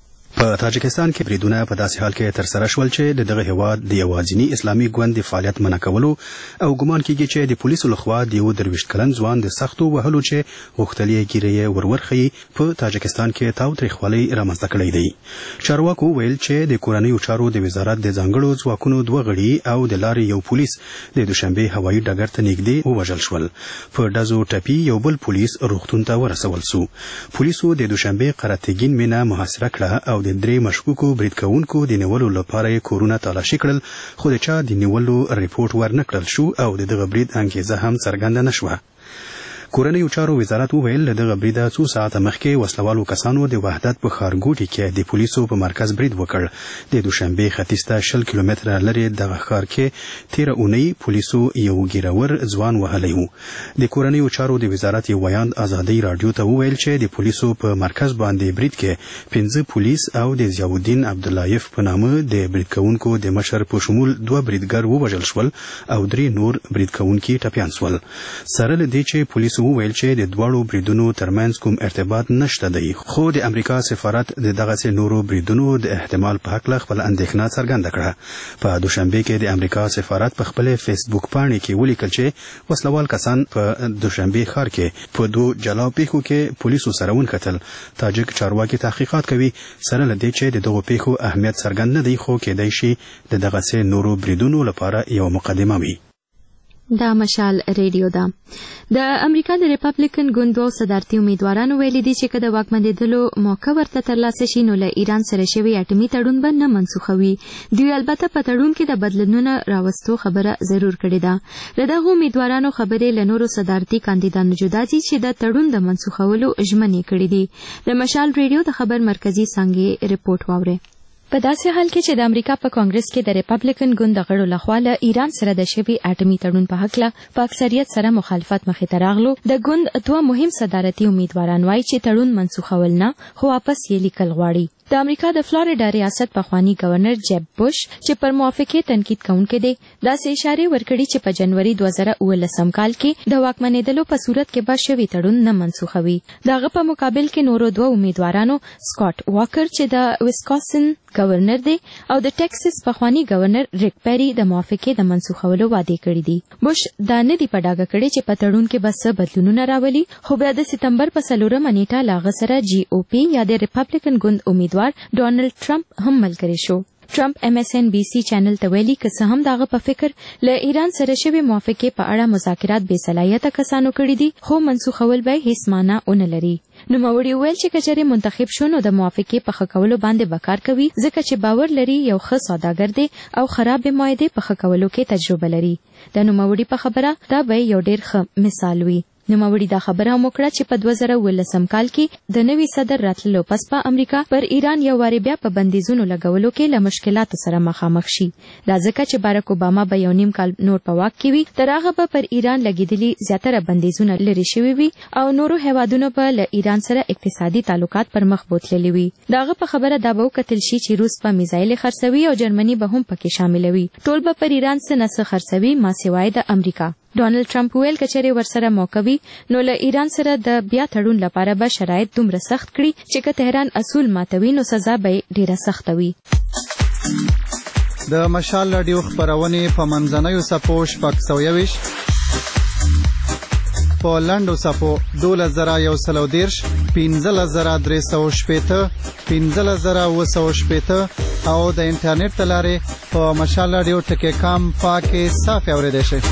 په تاجکستان کې بریدونه په داسې حال کې ترسره شول چې دغه هیواد د یوازینی اسلامي ګوند د فعالیت منع کولو او ګمان کېږي چې د پولیسو لخوا د یو 23 کلن ځوان د سختو وهلو چې غوښتل یې ګیرې یې ورورښیي په تاجکستان کې تاوتریخوالی رامنځته کړی دی. چارواکو ویل چې د کورنیو چارو د وزارت د ځانګړو ځواکونو 2 غړي او د لارې یو پولیس د دوشنبه هوایي ډګر ته نږدې ووژل شول. په ډزو ټپي یو بل پولیس روغتون ته ورسول سو. پولیسو د دوشنبه قراتګین مینا محاصره کړه او د 3 مشکوکو برید کوونکو د نیولو لپاره یې کورونه تالاشي کړل، خو د چا د نیولو ریپورت ورنکړل شو او د دغه برید انګیزه هم څرګنده نشوه. کورنیو چارو وزارت وویل له دغه بریده 2 ساعته مخکې وسلوالو کسانو د وحدت په ښارګوټي کې د پولیسو په مرکز برید وکړ. د دوشنبه ختیځ ته 20 کیلومتره لرې دغه ښار کې 13 اونۍ پولیسو یو ګیرور ځوان وهلی و. د کورنیو چارو د وزارت یو ویاند ازادۍ راډیو ته وویل چې د پولیسو په مرکز باندې برید کې 15 پولیس او د ضیاءالدین عبداللایف په نامه د برید کوونکو د مشر په شمول 2 بریدګر ووژل شول او 3 نور برید کوونکي ټپیان شول. سره له دې چې پولیسو وویل چې د دوړو بریدونو ترمنځ کوم ارتباط نشته دی، خو د امریکا سفارت د دغه نورو بریدونو د احتمال په حق خپل اندېښنه څرګنده کړه. په دوشنبه کې د امریکا سفارت په خپل فیسبوک باندې کې ولیکل چې وسلوال کسان په دوشنبه ښار کې په 2 جلا پیښو کې پولیسو سره ونکتل. تاجک چارواکي تحقیقات کوي. سره له دې چې د دغو پیښو اهمیت څرګند نه دی، خو کېدای شي د دغه نورو بریدونو لپاره یو مقدمه وي. دا مشال ریډیو ده. د امریکا د ریپبلیکن ګوند دوه صدارتي امیدوارانو ویلي دي چې که د واکمنېدلو موقع ورته ترلاسه شي نو له ایران سره شوی اټومي تړون به نه منسوخوي. دوی البته په تړون کې د بدلونونو راوستو خبره ضرور کړې ده. له دغو امیدوارانو خبرې له نورو صدارتي کاندیدانو جدا دي چې د تړون د منسوخولو ژمنې کړې دي. د مشال ریډیو د خبر مرکزی څانګې رپورټ واورئ. په داسې حال کې چې د امریکا په کانګرس کې د ریپبلیکن ګوند د غړو لخوا له ایران سره د شوي اټومي تړون په هکله په اکثریت سره مخالفت مخې ته راغلو، د ګوند 2 مهم صدارتي امیدواران وایي چې تړون منسوخول نه خو واپس یې لیکل غواړي. د امریکا د فلوریډا ریاست پخوانی گورنر جیب بوش چې پر موافقه تنقید کوونکې دی داسې اشاره ورکړي چې په جنوري 2019 کال کې د واکمنېدلو په صورت کې به شوی تړون نه منسوخوي. دغه په مقابل کې نورو دوه امیدوارانو سکاٹ واکر چې د ویسکاسن گورنر دی او د ټکساس پخوانی گورنر ریک پیری د موافقه د منسوخولو وعده کړې دي. بوش دا نه دی په ډاګه کړی چې په تړون کې بس بدلونونه راولي، خو بیا د سپتمبر په 4 نیټه لاغه سره جی او پی یا د ریپبلیکن ګوند امیدوار ډونالد ټرمپ هم ملګری شو. ټرمپ MSNBC چینل ته ویلي که څه هم دغه په فکر له ایران سره شوی موافقه په اړه مذاکرات بې صلاحیته کسانو کړي دي، خو منسوخول به هیڅ معنا ونه لري. نوموړي ویل چې کچېرې منتخب شو نو د موافقې په ښه کولو باندې به کار کوي ځکه چې باور لري یو ښه سوداګر دی او خرابې معاهدې په ښه کولو کې تجربه لري. د نوموړي په خبره دا به یو ډېر ښه مثال وي. نوموړي دا خبره هم وکړه چې په 2019 کال کې د نوي صدر راتللو پس په امریکا پر ایران یو وارې بیا په بندیزونو لګولو کې له مشکلاتو سره مخامخ شي. دا ځکه چې بارک اوباما به یو نیم کال نور په واک کې وي، تر هغه به پر ایران لګېدلي زیاتره بندیزونه لرې شوي وي او نورو هیوادونو به له ایران سره اقتصادي تعلقات پر مخ بوتللي وي. دغه په خبره دا به وکتل شي چې روس په میزایل خرڅوي او جرمني به هم پکې شاملوي. ټول به پر ایران څه نه څه خرڅوي ما سوای د امریکا. ډونالد ټرمپ ویل کچېرې ورسره موقوي نو له ایران سره د بیا تړون لپاره به شرایط دومره سخت کړي چې که تهران اصول ماتوي نو سزا به ډیره سخته وي. د مشال رادیو خپرونې په منځنیو څپو 620 په لنډو څپو 12130 15360 15760 او د انټرنیټ له لارې په مشال رادیو .com پاکه صاف اوریدئ شئ.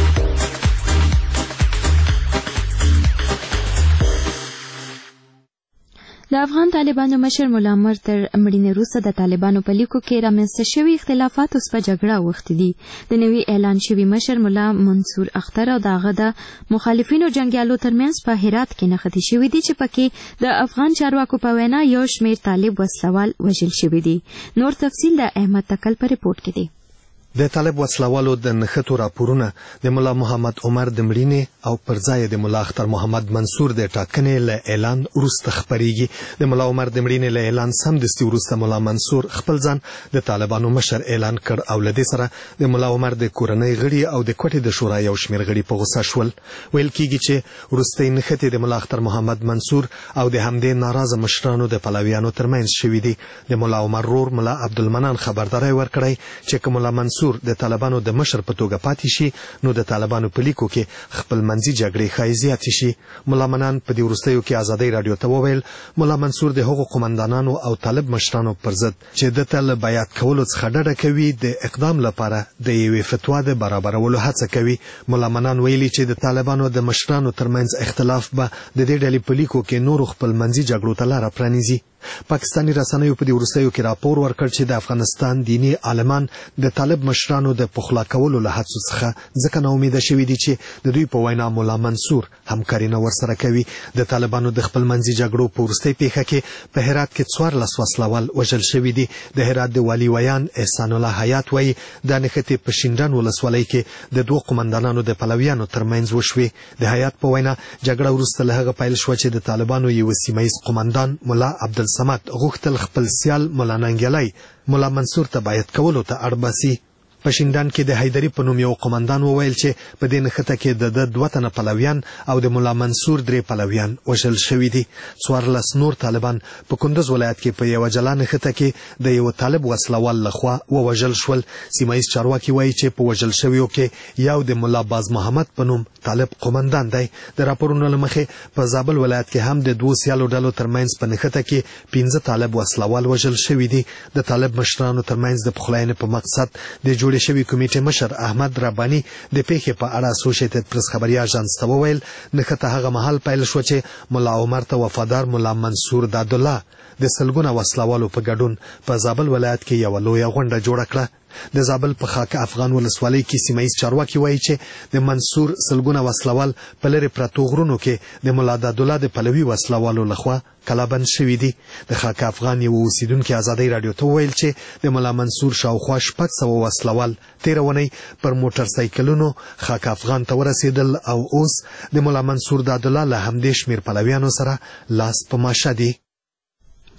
د افغان طالبانو مشر مولا عمر تر مړینې وروسته د طالبانو په لیکو کې رامنځته شوي اختلافات اوس په جګړه اوښتي دي. د نوي اعلان شوي مشر مولا منصور اختر او د هغه د مخالفینو جنګیالو ترمنځ په هرات کې نښتې شوي دي چې پکې د افغان چارواکو په وینا یو شمېر طالب وسلوال وژل شوي دي. نور تفصیل د احمد تکل په ریپورت کې دی. د طالب وسلوالو د نښتو راپورونه د مولا محمد عمر د مړینې او پر ځای د مولا اختر محمد منصور د ټاکنې له اعلان وروسته خپریږي. د مولا عمر د مړینې له اعلان سمدستي وروسته مولا منصور خپل ځان د طالبانو مشر اعلان کړ او له دې سره د مولا عمر د کورنۍ غړي او د کوټې د شورا یو شمېر غړي په غوسه شول. ویل کېږي چې وروستۍ نښتې د مولا اختر محمد منصور او د همدې ناراضه مشرانو د پلویانو ترمنځ شوي دي. د مولا عمر رور مولا عبدالمنان خبرداری ورکړی چې که مولا منصور د طالبانو د مشر په توګه پاتې شي نو د طالبانو په لیکو کې خپل منځي جګړې ښایي زیاتې شي. مولا منان په دې وروستیو کې ازادۍ راډیو ته وویل مولا منصور د هغو قمندانانو او طالب مشرانو پر ضد چې د ته له بیعت کولو څخه ډډه کوي د اقدام لپاره د یوې فتوا د برابرولو هڅه کوي. مولا منان ویلي چې د طالبانو د مشرانو ترمنځ اختلاف به د دې ډلې په لیکو کې نورو خپل منځي جګړو ته لاره پرانیزي. پاکستاني رسنیو په دې وروستیو کې راپور ورکړ چې د افغانستان دینی عالمان د طالب مشرانو د پخلا کولو له هڅو څخه ځکه ناامیده شوي دي چې د دوی په وینا مولا منصور همکاري نه ورسره کوي. د طالبانو د خپل منځي جګړو په وروستۍ پیښه کې په هرات کې 14 وسلوال وژل شوي دي. د هرات د والي ویان احسان الله حیات وایي دا نښتې په شینډن ولسوالۍ کې د دوه قمندانانو د پلویانو ترمنځ وشوې. د حیات په وینا جګړه وروسته له هغه پیل شوه چې د طالبانو یو سیمه ییز قمندان مولا عبدالصمد غوښتل خپل سیال مولا ننګیالی مولا منصور ته بیعت کولو ته اړ باسي. په شینډن کې د حیدري په نوم یو قمندان وویل چې په دې نښته کې د 2 تنه پلویان او د مولا منصور 3 پلویان وژل شوي دي. 14 نور طالبان په کندوز ولایت کې په یوه جلا نښته کې د یو طالب وسلوال لخوا ووژل شول. سیمه ییز چارواکي وایي چې په وژل شویو کې یو د مولا باز محمد په نوم طالب قمندان دی. د راپورونو له مخې په زابل ولایت کې هم د 2 سیالو ډلو ترمنځ په نښته کې 15 طالب وسلوال وژل شوي دي. د طالب مشرانو ترمنځ د پخلاینې په مقصد د جوړې شوي کمیټې مشر احمد رباني د پیښې په اړه اسوسییټډ پریس خبري اژانس ته وویل نښته هغه مهال پیل شوه چې مولا عمر ته وفادار مولا منصور دادالله د سلګونه وسلوالو په ګډون په زابل ولایت کې یوه لویه غونډه جوړه کړه. د زابل په خاکه افغان ولسوالۍ کې سیمه ییز چارواکي وایي چې د منصور سلګونه وسلوال په لرې پرتو غرونو کې د مولا دادالله د پلوي وسلوالو لخوا کلابند شوي دي. د خاکه افغان یو اوسیدونکي ازادۍ راډیو ته وویل چې د مولا منصور شاوخوا 600 وسلوال تېره اونۍ پر موټر سایکلونو خاکه افغان ته ورسېدل او اوس د مولا منصور دادالله له همدې شمېر پلویانو سره لاس په ماشه دي.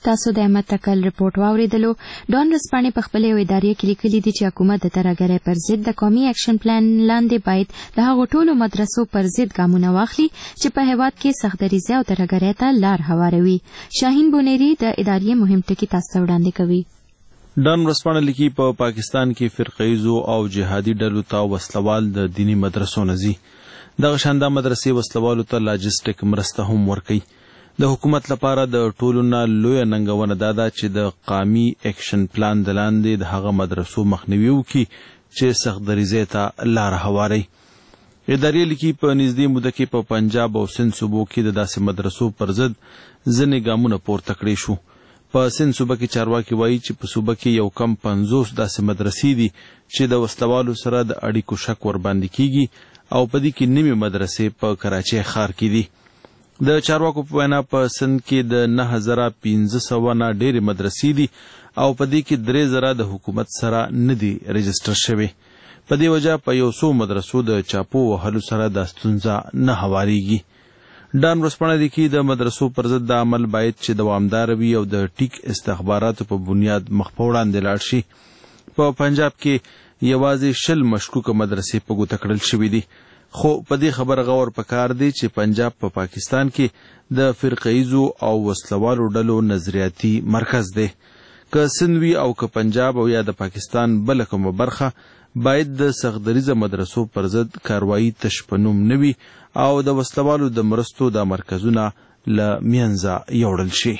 تاسو د احمد تکل رپورټ واوریدلو. ډان رسپانې په خپل یو ادارې کې لیکلي دي چې حکومت د ترهګرۍ پر ضد د قومي اکشن پلان لاندې باید د هغو ټولو مدرسو پر ضد ګامونه واخلي چې په هیواد کې سختدریزۍ او ترهګرۍ ته لار هواروي. شاهین بونیری د ادارې مهم ټکي تاسو ته وړاندې کوي. ډان ورځپاڼه لیکي په پاکستان کې فرقه‌یزو او جهادي ډلو ته وسلوال د دینی مدرسو نه ځي. دغه شان دا مدرسې وسلوالو ته لاجسټیک مرسته هم ورکوي. د حکومت لپاره د ټولو نه لویه ننګونه دا ده چې د قومي اکشن پلان د لاندې د هغه مدرسو مخنیوي وکړي چې سختدریزۍ ته لاره هواروي. ادارې لیکي په نږدې موده کې په پنجاب او سند صوبو کې د داسې مدرسو پر ضد ځینې ګامونه پورته کړي شو. په سند صوبه کې چارواکي وایي چې په صوبه کې یو کم 50 داسې مدرسې دي چې د وسلوالو سره د اړیکو شک ورباندې کیږي او په دې کې نیمې مدرسې په کراچۍ ښار کې دي. د چارواکو په وینا په سند کې د 9500 نه ډېرې مدرسې دي او په دې کې 3000 د حکومت سره نه دي رجسټر شوي. په دې وجه په یو څو مدرسو د چاپو وهلو سره دا ستونزه نه هواریږي. ډان ورځپاڼه لیکي د مدرسو پر ضد د عمل باید چې دوامدار وي او د ټیک استخباراتو په بنیاد مخ په وړاندې لاړ شي. په پنجاب کې یوازې 20 مشکوکه مدرسې په ګوته کړل شوي دي. خو په دې خبره غور پکار دی چې پنجاب په پاکستان کې د فرقه‌یزو او وسلوالو ډلو نظریاتي مرکز دی. که سند وي او که پنجاب او یا د پاکستان بله کومه برخه باید د سختدریزه مدرسو پر ضد کاروایی تش په نوم نه وي او د وسلوالو د مرستو دا مرکزونه له منځه یوړل شي.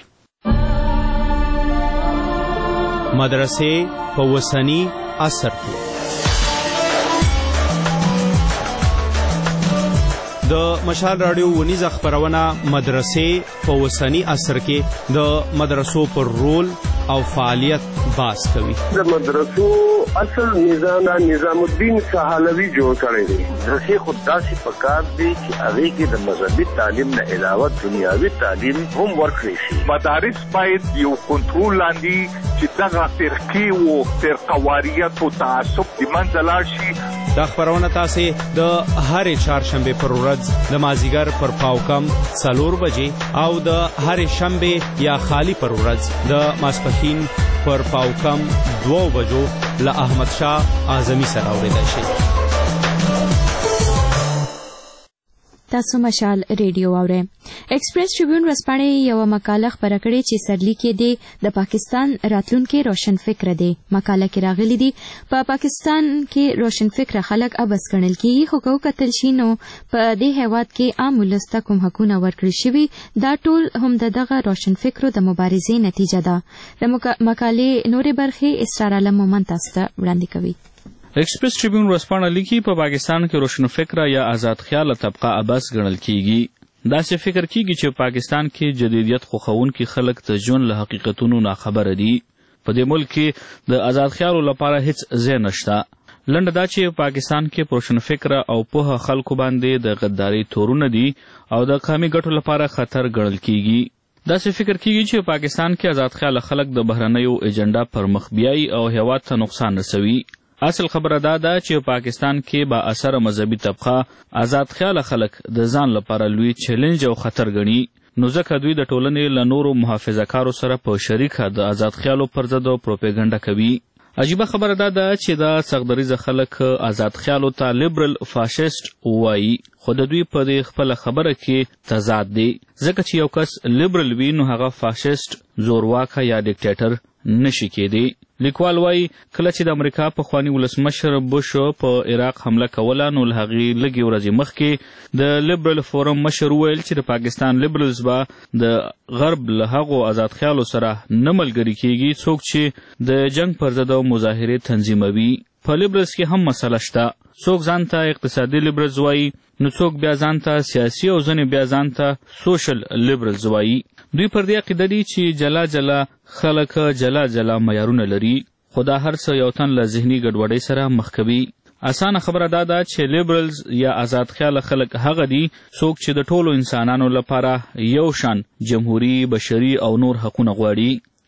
مدرسې په وسنی عصر کې د مشال رادیو ونیزه خبرونه مدرسې په وسنی عصر کې د مدرسو پر رول او فعالیت باس کوي. د مدرسو اصل نظام الدین سهالوی جوړ کړی دی. مدرسې خود داسې پکار دی چې هغه کې د مذهبي تعلیم نه علاوه دنیاوي تعلیم هم ورکړي شي. مدارس باید یو کنټرول لاندې چې دغه فرقې او فرقواریت او تعصب د منځه لاړ شي. دا خبرونه تاسو د هرې چهارشنبه پر ورځ د مازیګر پر پاوکم 4 بجې او د هرې شنبه یا خالی پر ورځ د ماسپښین پر پاوکم 2 بجو له احمد شاه اعظمي سره اوریدل شي. تاسو مشال ریډیو اورئ. ایکسپریس ټریبیون ورځپاڼې یو مقاله خپره کړې چې سرلیکې دی د پاکستان راتلونکي روشن فکر دی. مقاله کې راغلي دي په پاکستان کې روشن فکر خلک ابس ګڼل کیږي خو کو کتل شي نو په دې هیواد کې عام ولس ته کوم حقونه ورکړل شوي دا ټول هم دغه روشن فکرو د مبارزې نتیجه ده. د مقالې نورې برخې اسرار عالم مومن تاسو ته وړاندې کوي. ایکسپریس ټریبیون ورځپاڼه لیکي په پاکستان کې روشن فکره یا آزاد خیاله طبقه ابس ګڼل کیږي. داسې فکر کیږي چې پاکستان کې جدیدیت خوښونکي خلک د ژوند له حقیقتونو ناخبره دي. په دې ملک کې د آزاد خیالو لپاره هیڅ ځای نشته. لنډه دا چې پاکستان کې روشن فکره او پوهه خلکو باندې د غداري تورونه دي او د قومي ګټو لپاره خطر ګڼل کیږي. داسې فکر کیږي چې پاکستان کې آزاد خیاله خلک د بهرنیو ایجنډا پر مخ بیایي او هیواد ته نقصان رسوي. اصل خبره دا ده چې پاکستان کې با اثر مذهبي طبقه آزاد خیاله خلک د ځان لپاره لوی چیلنج او خطر ګڼي. نو ځکه دوی د ټولنې له نورو محافظه کارو سره په شریکه د آزاد خیالو پر ضد پروپاګاندا کوي. عجیبه خبره دا ده چې دا سختدریزه خلک آزاد خیالو ته لیبرل فاشیسټ وایي خو د دوی په دې خپله خبره کې تضاد دی ځکه چې یو کس لیبرل وي نو هغه فاشیسټ زورواکه یا ډیکټیټر نشي کېدی. لیکوال وایي کله چې د امریکا پخواني ولسمشر بوش په عراق حمله کوله نو له هغې لږې ورځې مخکې د لیبرل فورم مشر وویل چې د پاکستان لیبرلز به د غرب له هغو آزاد خیالو سره نه ملګري کیږي څوک چې د جنگ پر ضد مظاهرې تنظیموي. په لیبرلز کې هم مسله شته. څوک ځان ته اقتصادي لیبرلز وایي نو څوک بیا ځان ته سیاسي او ځینې بیا ځان ته سوشل لیبرلز وایي. دوی پر دې عقیده دي چې جلا جلا خلک جلا جلا معیارونه لري خو دا هر څه یو تن له ذهني ګډوډۍ سره مخ کوي. اسانه خبره دا ده چې لیبرلز یا آزاد خیاله خلک هغه دي څوک چې د ټولو انسانانو لپاره یو شان جمهوري بشري او نور حقونه غواړي.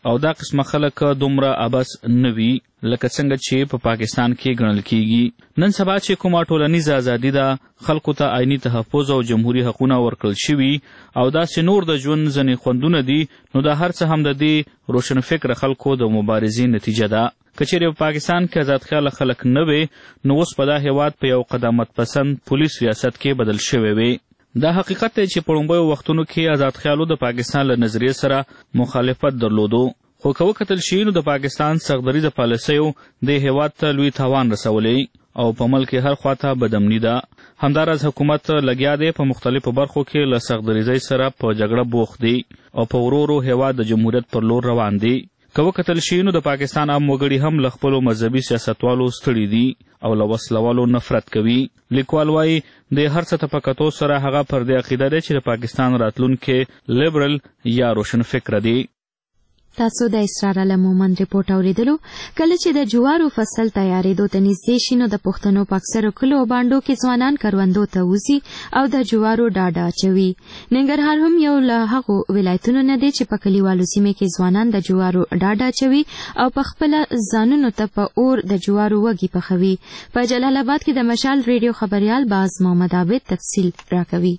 او دا قسمه خلک دومره ابس نه وي لکه څنګه چې په پاکستان کې ګڼل کیږي. نن سبا چې کومه ټولنیزه ازادي ده، خلکو ته آئینی تحفظ او جمهوری حقونه ورکړل شوي او داسې نور د ژوند ځینې خوندونه دي، نو دا هر څه هم د دې روشنفکره خلکو د مبارزې نتیجه ده. که چیرې په پاکستان کې آزاد خیاله خلک نه وي، نو اوس په دا هیواد په یو قدامت پسند پولیس ریاست کې بدل شوی وي. دا حقیقت دی چې په لومړیو وختونو کې آزاد خیالو د پاکستان له نظریې سره مخالفت درلودو، خو که وکتل شي نو د پاکستان سختدریزه پالیسیو د هیواد ته لوی تاوان رسولی او په ملک هر خواته بدامني ده. همداراز حکومت لګیا دی په مختلفو برخو کې له سختدریزۍ سره په جګړه بوخت دی او په ورو ورو هیواد د جمهوریت پر لور روان دی. که وکتل شي نو د پاکستان عام وګړي هم له خپلو مذهبي سیاستوالو ستړي دي او له وسلوالو نفرت کوي. لیکوال وایي د هر څه ته په کتو سره هغه پر دې عقیده دی چې د پاکستان راتلونکی لیبرل یا روشنفکره دی. تاسو د اسرار له مومند ریپورت اوریدلو. کله چې د جوارو فصل تیارېدو ته نږدې شي نو د پښتنو په اکثرو کلو او بانډو کې ځوانان کروندو ته وځي او د جوارو ډاډه اچوي. ننګرهار هم یو له هغو ولایتونو نه دی چې په کلیوالو سیمې کې ځوانان د جوارو ډاډه اچوي او په خپله ځانونو ته په اور د جوارو وږي پخوي. په جلال آباد کې د مشال ریډیو خبریال باز محمد عابد تفصیل راکوي.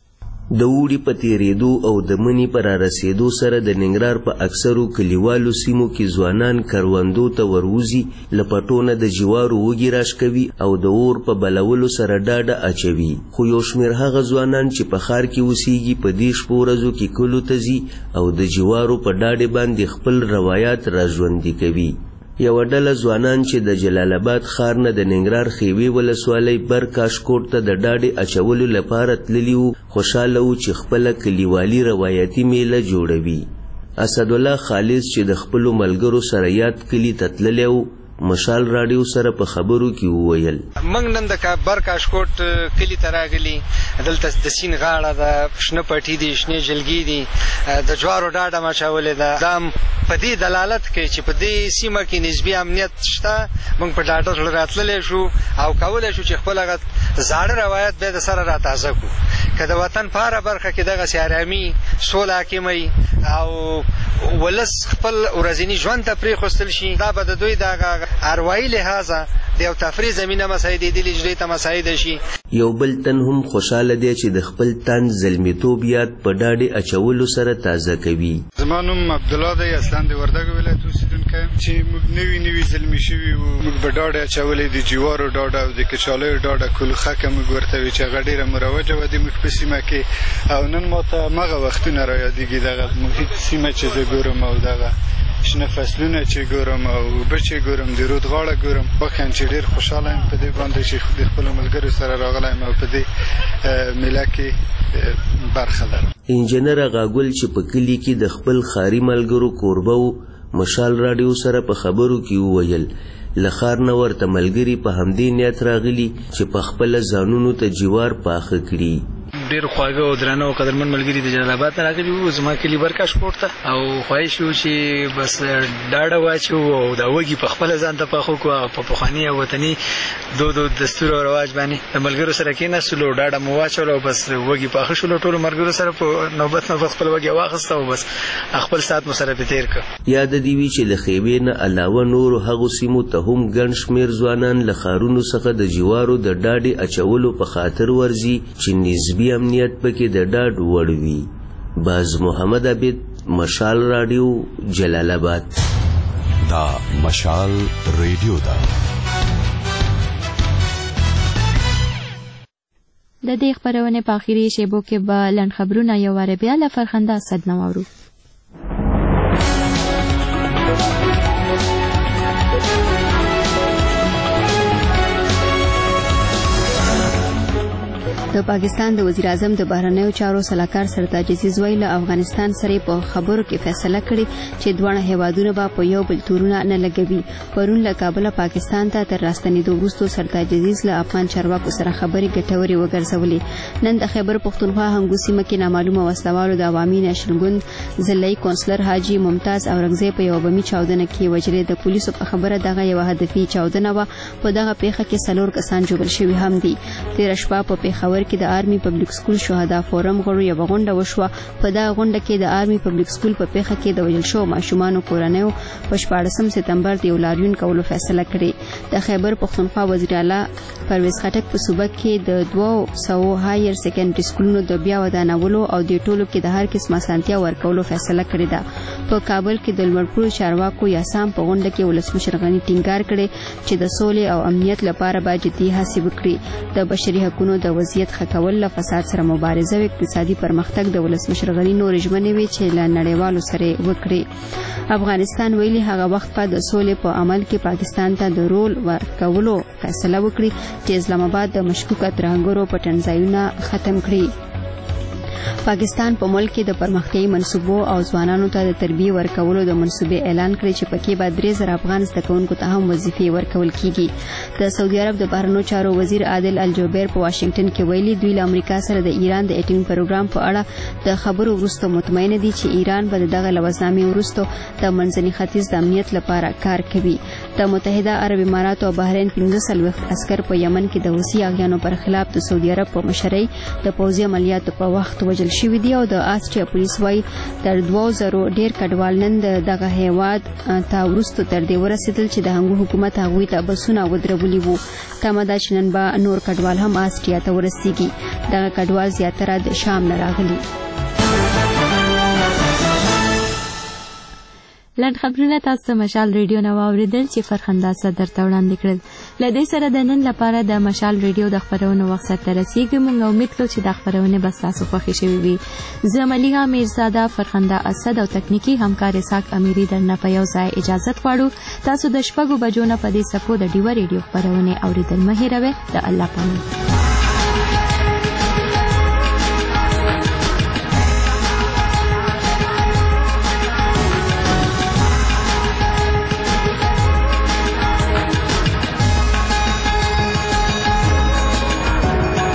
د اوړي په تیریدو او د مني په رارسېدو سره د ننګرهار په اکثرو کلیوالو سیمو کې ځوانان کروندو ته وروځي، له پټونه د جوارو وږي راشکوي او د اور په بلولو سره ډاډه اچوي. خو یو شمېر هغه ځوانان چې په ښار کې اوسېږي په دې شپو ورځو کې کلو ته ځي او د جوارو په ډاډې باندې خپل روایات راژوندي کوي. یوه ډله ځوانان چې د جلال آباد ښار نه د ننګرهار خیوې ولسوالۍ بر کاشکوټ ته د ډاډې اچولو لپاره تللي وو، خوشحاله وو چې خپله کلیوالي روایتي میله جوړوي. اسدالله خالص چې د خپلو ملګرو سره یاد کلي ته تللی وو، مشال راډیو سره په خبرو کې وویل: موږ نن د بر کاشکوټ کلي ته راغلي، دلته د سیند غاړه ده، شنه پټي دي، شنې جلګې دي، د جوارو ډاډه مچولې ده. دا په دې دلالت کوي چې په دې سیمه کې نسبي امنیت شته. موږ په ډاډه زړه راتللی شو او کولی شو چې خپل هغه زاړه روایت بیا د سره راتازه کړو. که د وطن په هره برخه کې دغسې ارامي سوله حاکمه او ولس خپل ورځني ژوند ته پرېښودل شي، دا به د دوی دغه اروايي لحاظه د یو تفریح زمینه مساعدېدلې جدي ته مساعده شي. یو بل تن هم خوشحاله دی چې د خپل تن زلمیتوب یاد په ډاډې اچولو سره تازه کوي. زما نوم عبدالله دی، اصلا د وردګو ولایت اوسېدونکی یم. چې موږ نوي زلمي شوي وو، موږ به ډاډې اچولې د جوارو ډاډه او د کچالیو ډاډه کلوخکه موږ ورته وي چې هغه ډېره مروجه وه د موږ په سیمه کې. او نن ماته همغه وختونه را یادېږي، دغه محیط سیمه چې زه ګورم او دغه شنه فصلونه چې ګورم او اوبه چې ګورم، د رود غاړه ګورم. واقعا چې ډېر خوشحاله یم په دې باندې چې د خپلو ملګرو سره راغلی یم او په دې میله کې برخه لرم. انجینر غاګل چې په کلي کې د خپل ښاري ملګرو کوربه و، مشال راډیو سره په خبرو کې وویل له ښار نه ورته ملګري په همدې نیت راغلي چې په خپله ځانونو ته جوار پاخه کړي. ډېر خواږه او درانه او قدرمن ملګري د جلال آباد نه راغلي وو، زما کلي برکاشکوټ ته، او خواهش وو چې بس ډاډه واچو او دا وږي په خپله ځان ته پاخه کړو او په پخواني او وطني دود او دستور او رواج باندې د ملګرو سره کېناستلو، ډاډه مو واچول او بس وږي پاخه شولو. ټولو ملګرو سره په نوبت خپل وږي واخیسته او بس خپل ساعت مو سره پې تېر کړ. یاد دې وي چې له خیمې نه علاوه نورو هغو سیمو ته هم ګڼ شمېر ځوانان له ښارونو څخه د جوارو د ډاډې اچولو په خاطر ورځي چې نسبي امنیت پکې د ډاډ وړ وي. باز محمد عابد، مشال راډیو، جلال آباد. دا مشال ریډیو ده. د دې خبرونه په اخیری شیبو کې به لنډ خبرونه یو واره بیا له فرخنده صدنه واورو. د پاکستان د وزیر اعظم د بهرنیو چارو سلاکار سرتاج عزیز ویل افغانستان سره په خبرو کې فیصله کړې چې دوه هیوادونه به په یو بل تورونه نه لګوي. پرون له کابل پاکستان ته تر راستنېدو وروسته سرتاج عزیز له افغان چارواکو سره خبرې ګټورې وګرځولې. نن د خیبر پښتونخوا هنګو سیمه کې نامعلومه وسلوالو د عوامي نېشنل ګوند ضلعي کونسلر حاجي ممتاز اورنګزی په یو بمي چاودنه کې وجلې. د پولیسو په خبره دغه یو هدفي چاودنه وه. په دغه پیښه کې 4 کسان جوړل شوي هم دي. تیر شپه په پیښور کې د آرمي پبلک سکول شهدا فورم غړو یو غونډه وشوه. په دا غونډه کې د آرمي پبلک سکول په پیښه کې د وژل شوو ماشومانو کورنیو په 14 سپتمبر د یو لاریون کولو فیصله کړې. د خیبر پښتونخوا وزیر اعلی پرویز خټک په صوبه کې د 200 هایر سیکنډري سکولونو د بیا ودانولو او د ټولو کې د هر قسم اسانتیا ورکولو فیصله کړې ده. په کابل کې د لوړپوړو چارواکو یاسام په غونډه کې ولسمشر غني ټینګار کړي چې د سولې او امنیت لپاره باید جدي هڅې وکړي. د بشري حقوقو د وضعیت ښه کول له فساد سره مبارزه او اقتصادي پرمختګ د ولسمشر غني نور ژمنې وي چې له نړیوالو سره وکړي. افغانستان ویلي هغه وخت په د سولې په عمل کې پاکستان ته د رول ورکولو فیصله وکړي چې اسلام آباد د مشکوک ترهګرو پټنځایونه ختم کړي. پاکستان په ملک کې د پرمختیايي منصوبو او ځوانانو ته د تربیه ورکولو د منصوبې اعلان کړی چې پکې به 3000 افغان زده کوونکو ته هم وظیفې ورکول کیږي. د سعودي عرب د بهرنیو چارو وزیر عادل الجوبیر په واشنگټن کې ویلي دوی له امریکا سره د ایران د اټومي پروګرام په اړه د خبرو وروسته مطمئن دي چې ایران به دغه لوزنامې وروسته د منځني ختیځ د امنیت لپاره کار کوي. د متحده عرب امارات او بحرین 15 عسكر په یمن کې د حوثي اغیانو پر خلاف د سعودي عرب په مشرۍ د پوځي عملیاتو په وخت وژل شوي دي او د آسټریا پولیس وايي تر 2000 ډیر کډوال نن دغه هیواد ته وروسته تر دې ورسېدل چې د هنګو حکومت هغوی ته بسونه ودرولي وو. تمه ده چې نن به نور کډوال هم آسټریا ته ورسیږي. دغه کډوال زیاتره د شام نه راغلي. لنډ خبرونه تاسو مشال ریډیو نو اوریدل چې فرخنده صدر ته وړاندې کړل. لدې سره د نن لپاره د مشال ریډیو د خبرونو وخت ته رسیدو. موږ امید کوو چې د خبرونه به تاسو خوښ شي وي. زه مليها میرزاده فرخنده اسد او تکنیکی همکار اسحاق امیری درنه په یو ځای اجازه غواړو. تاسو د شپږو بجو نه په دې سپو د ډیو ریډیو خبرونه اوریدل مه هیروئ. د الله پامان.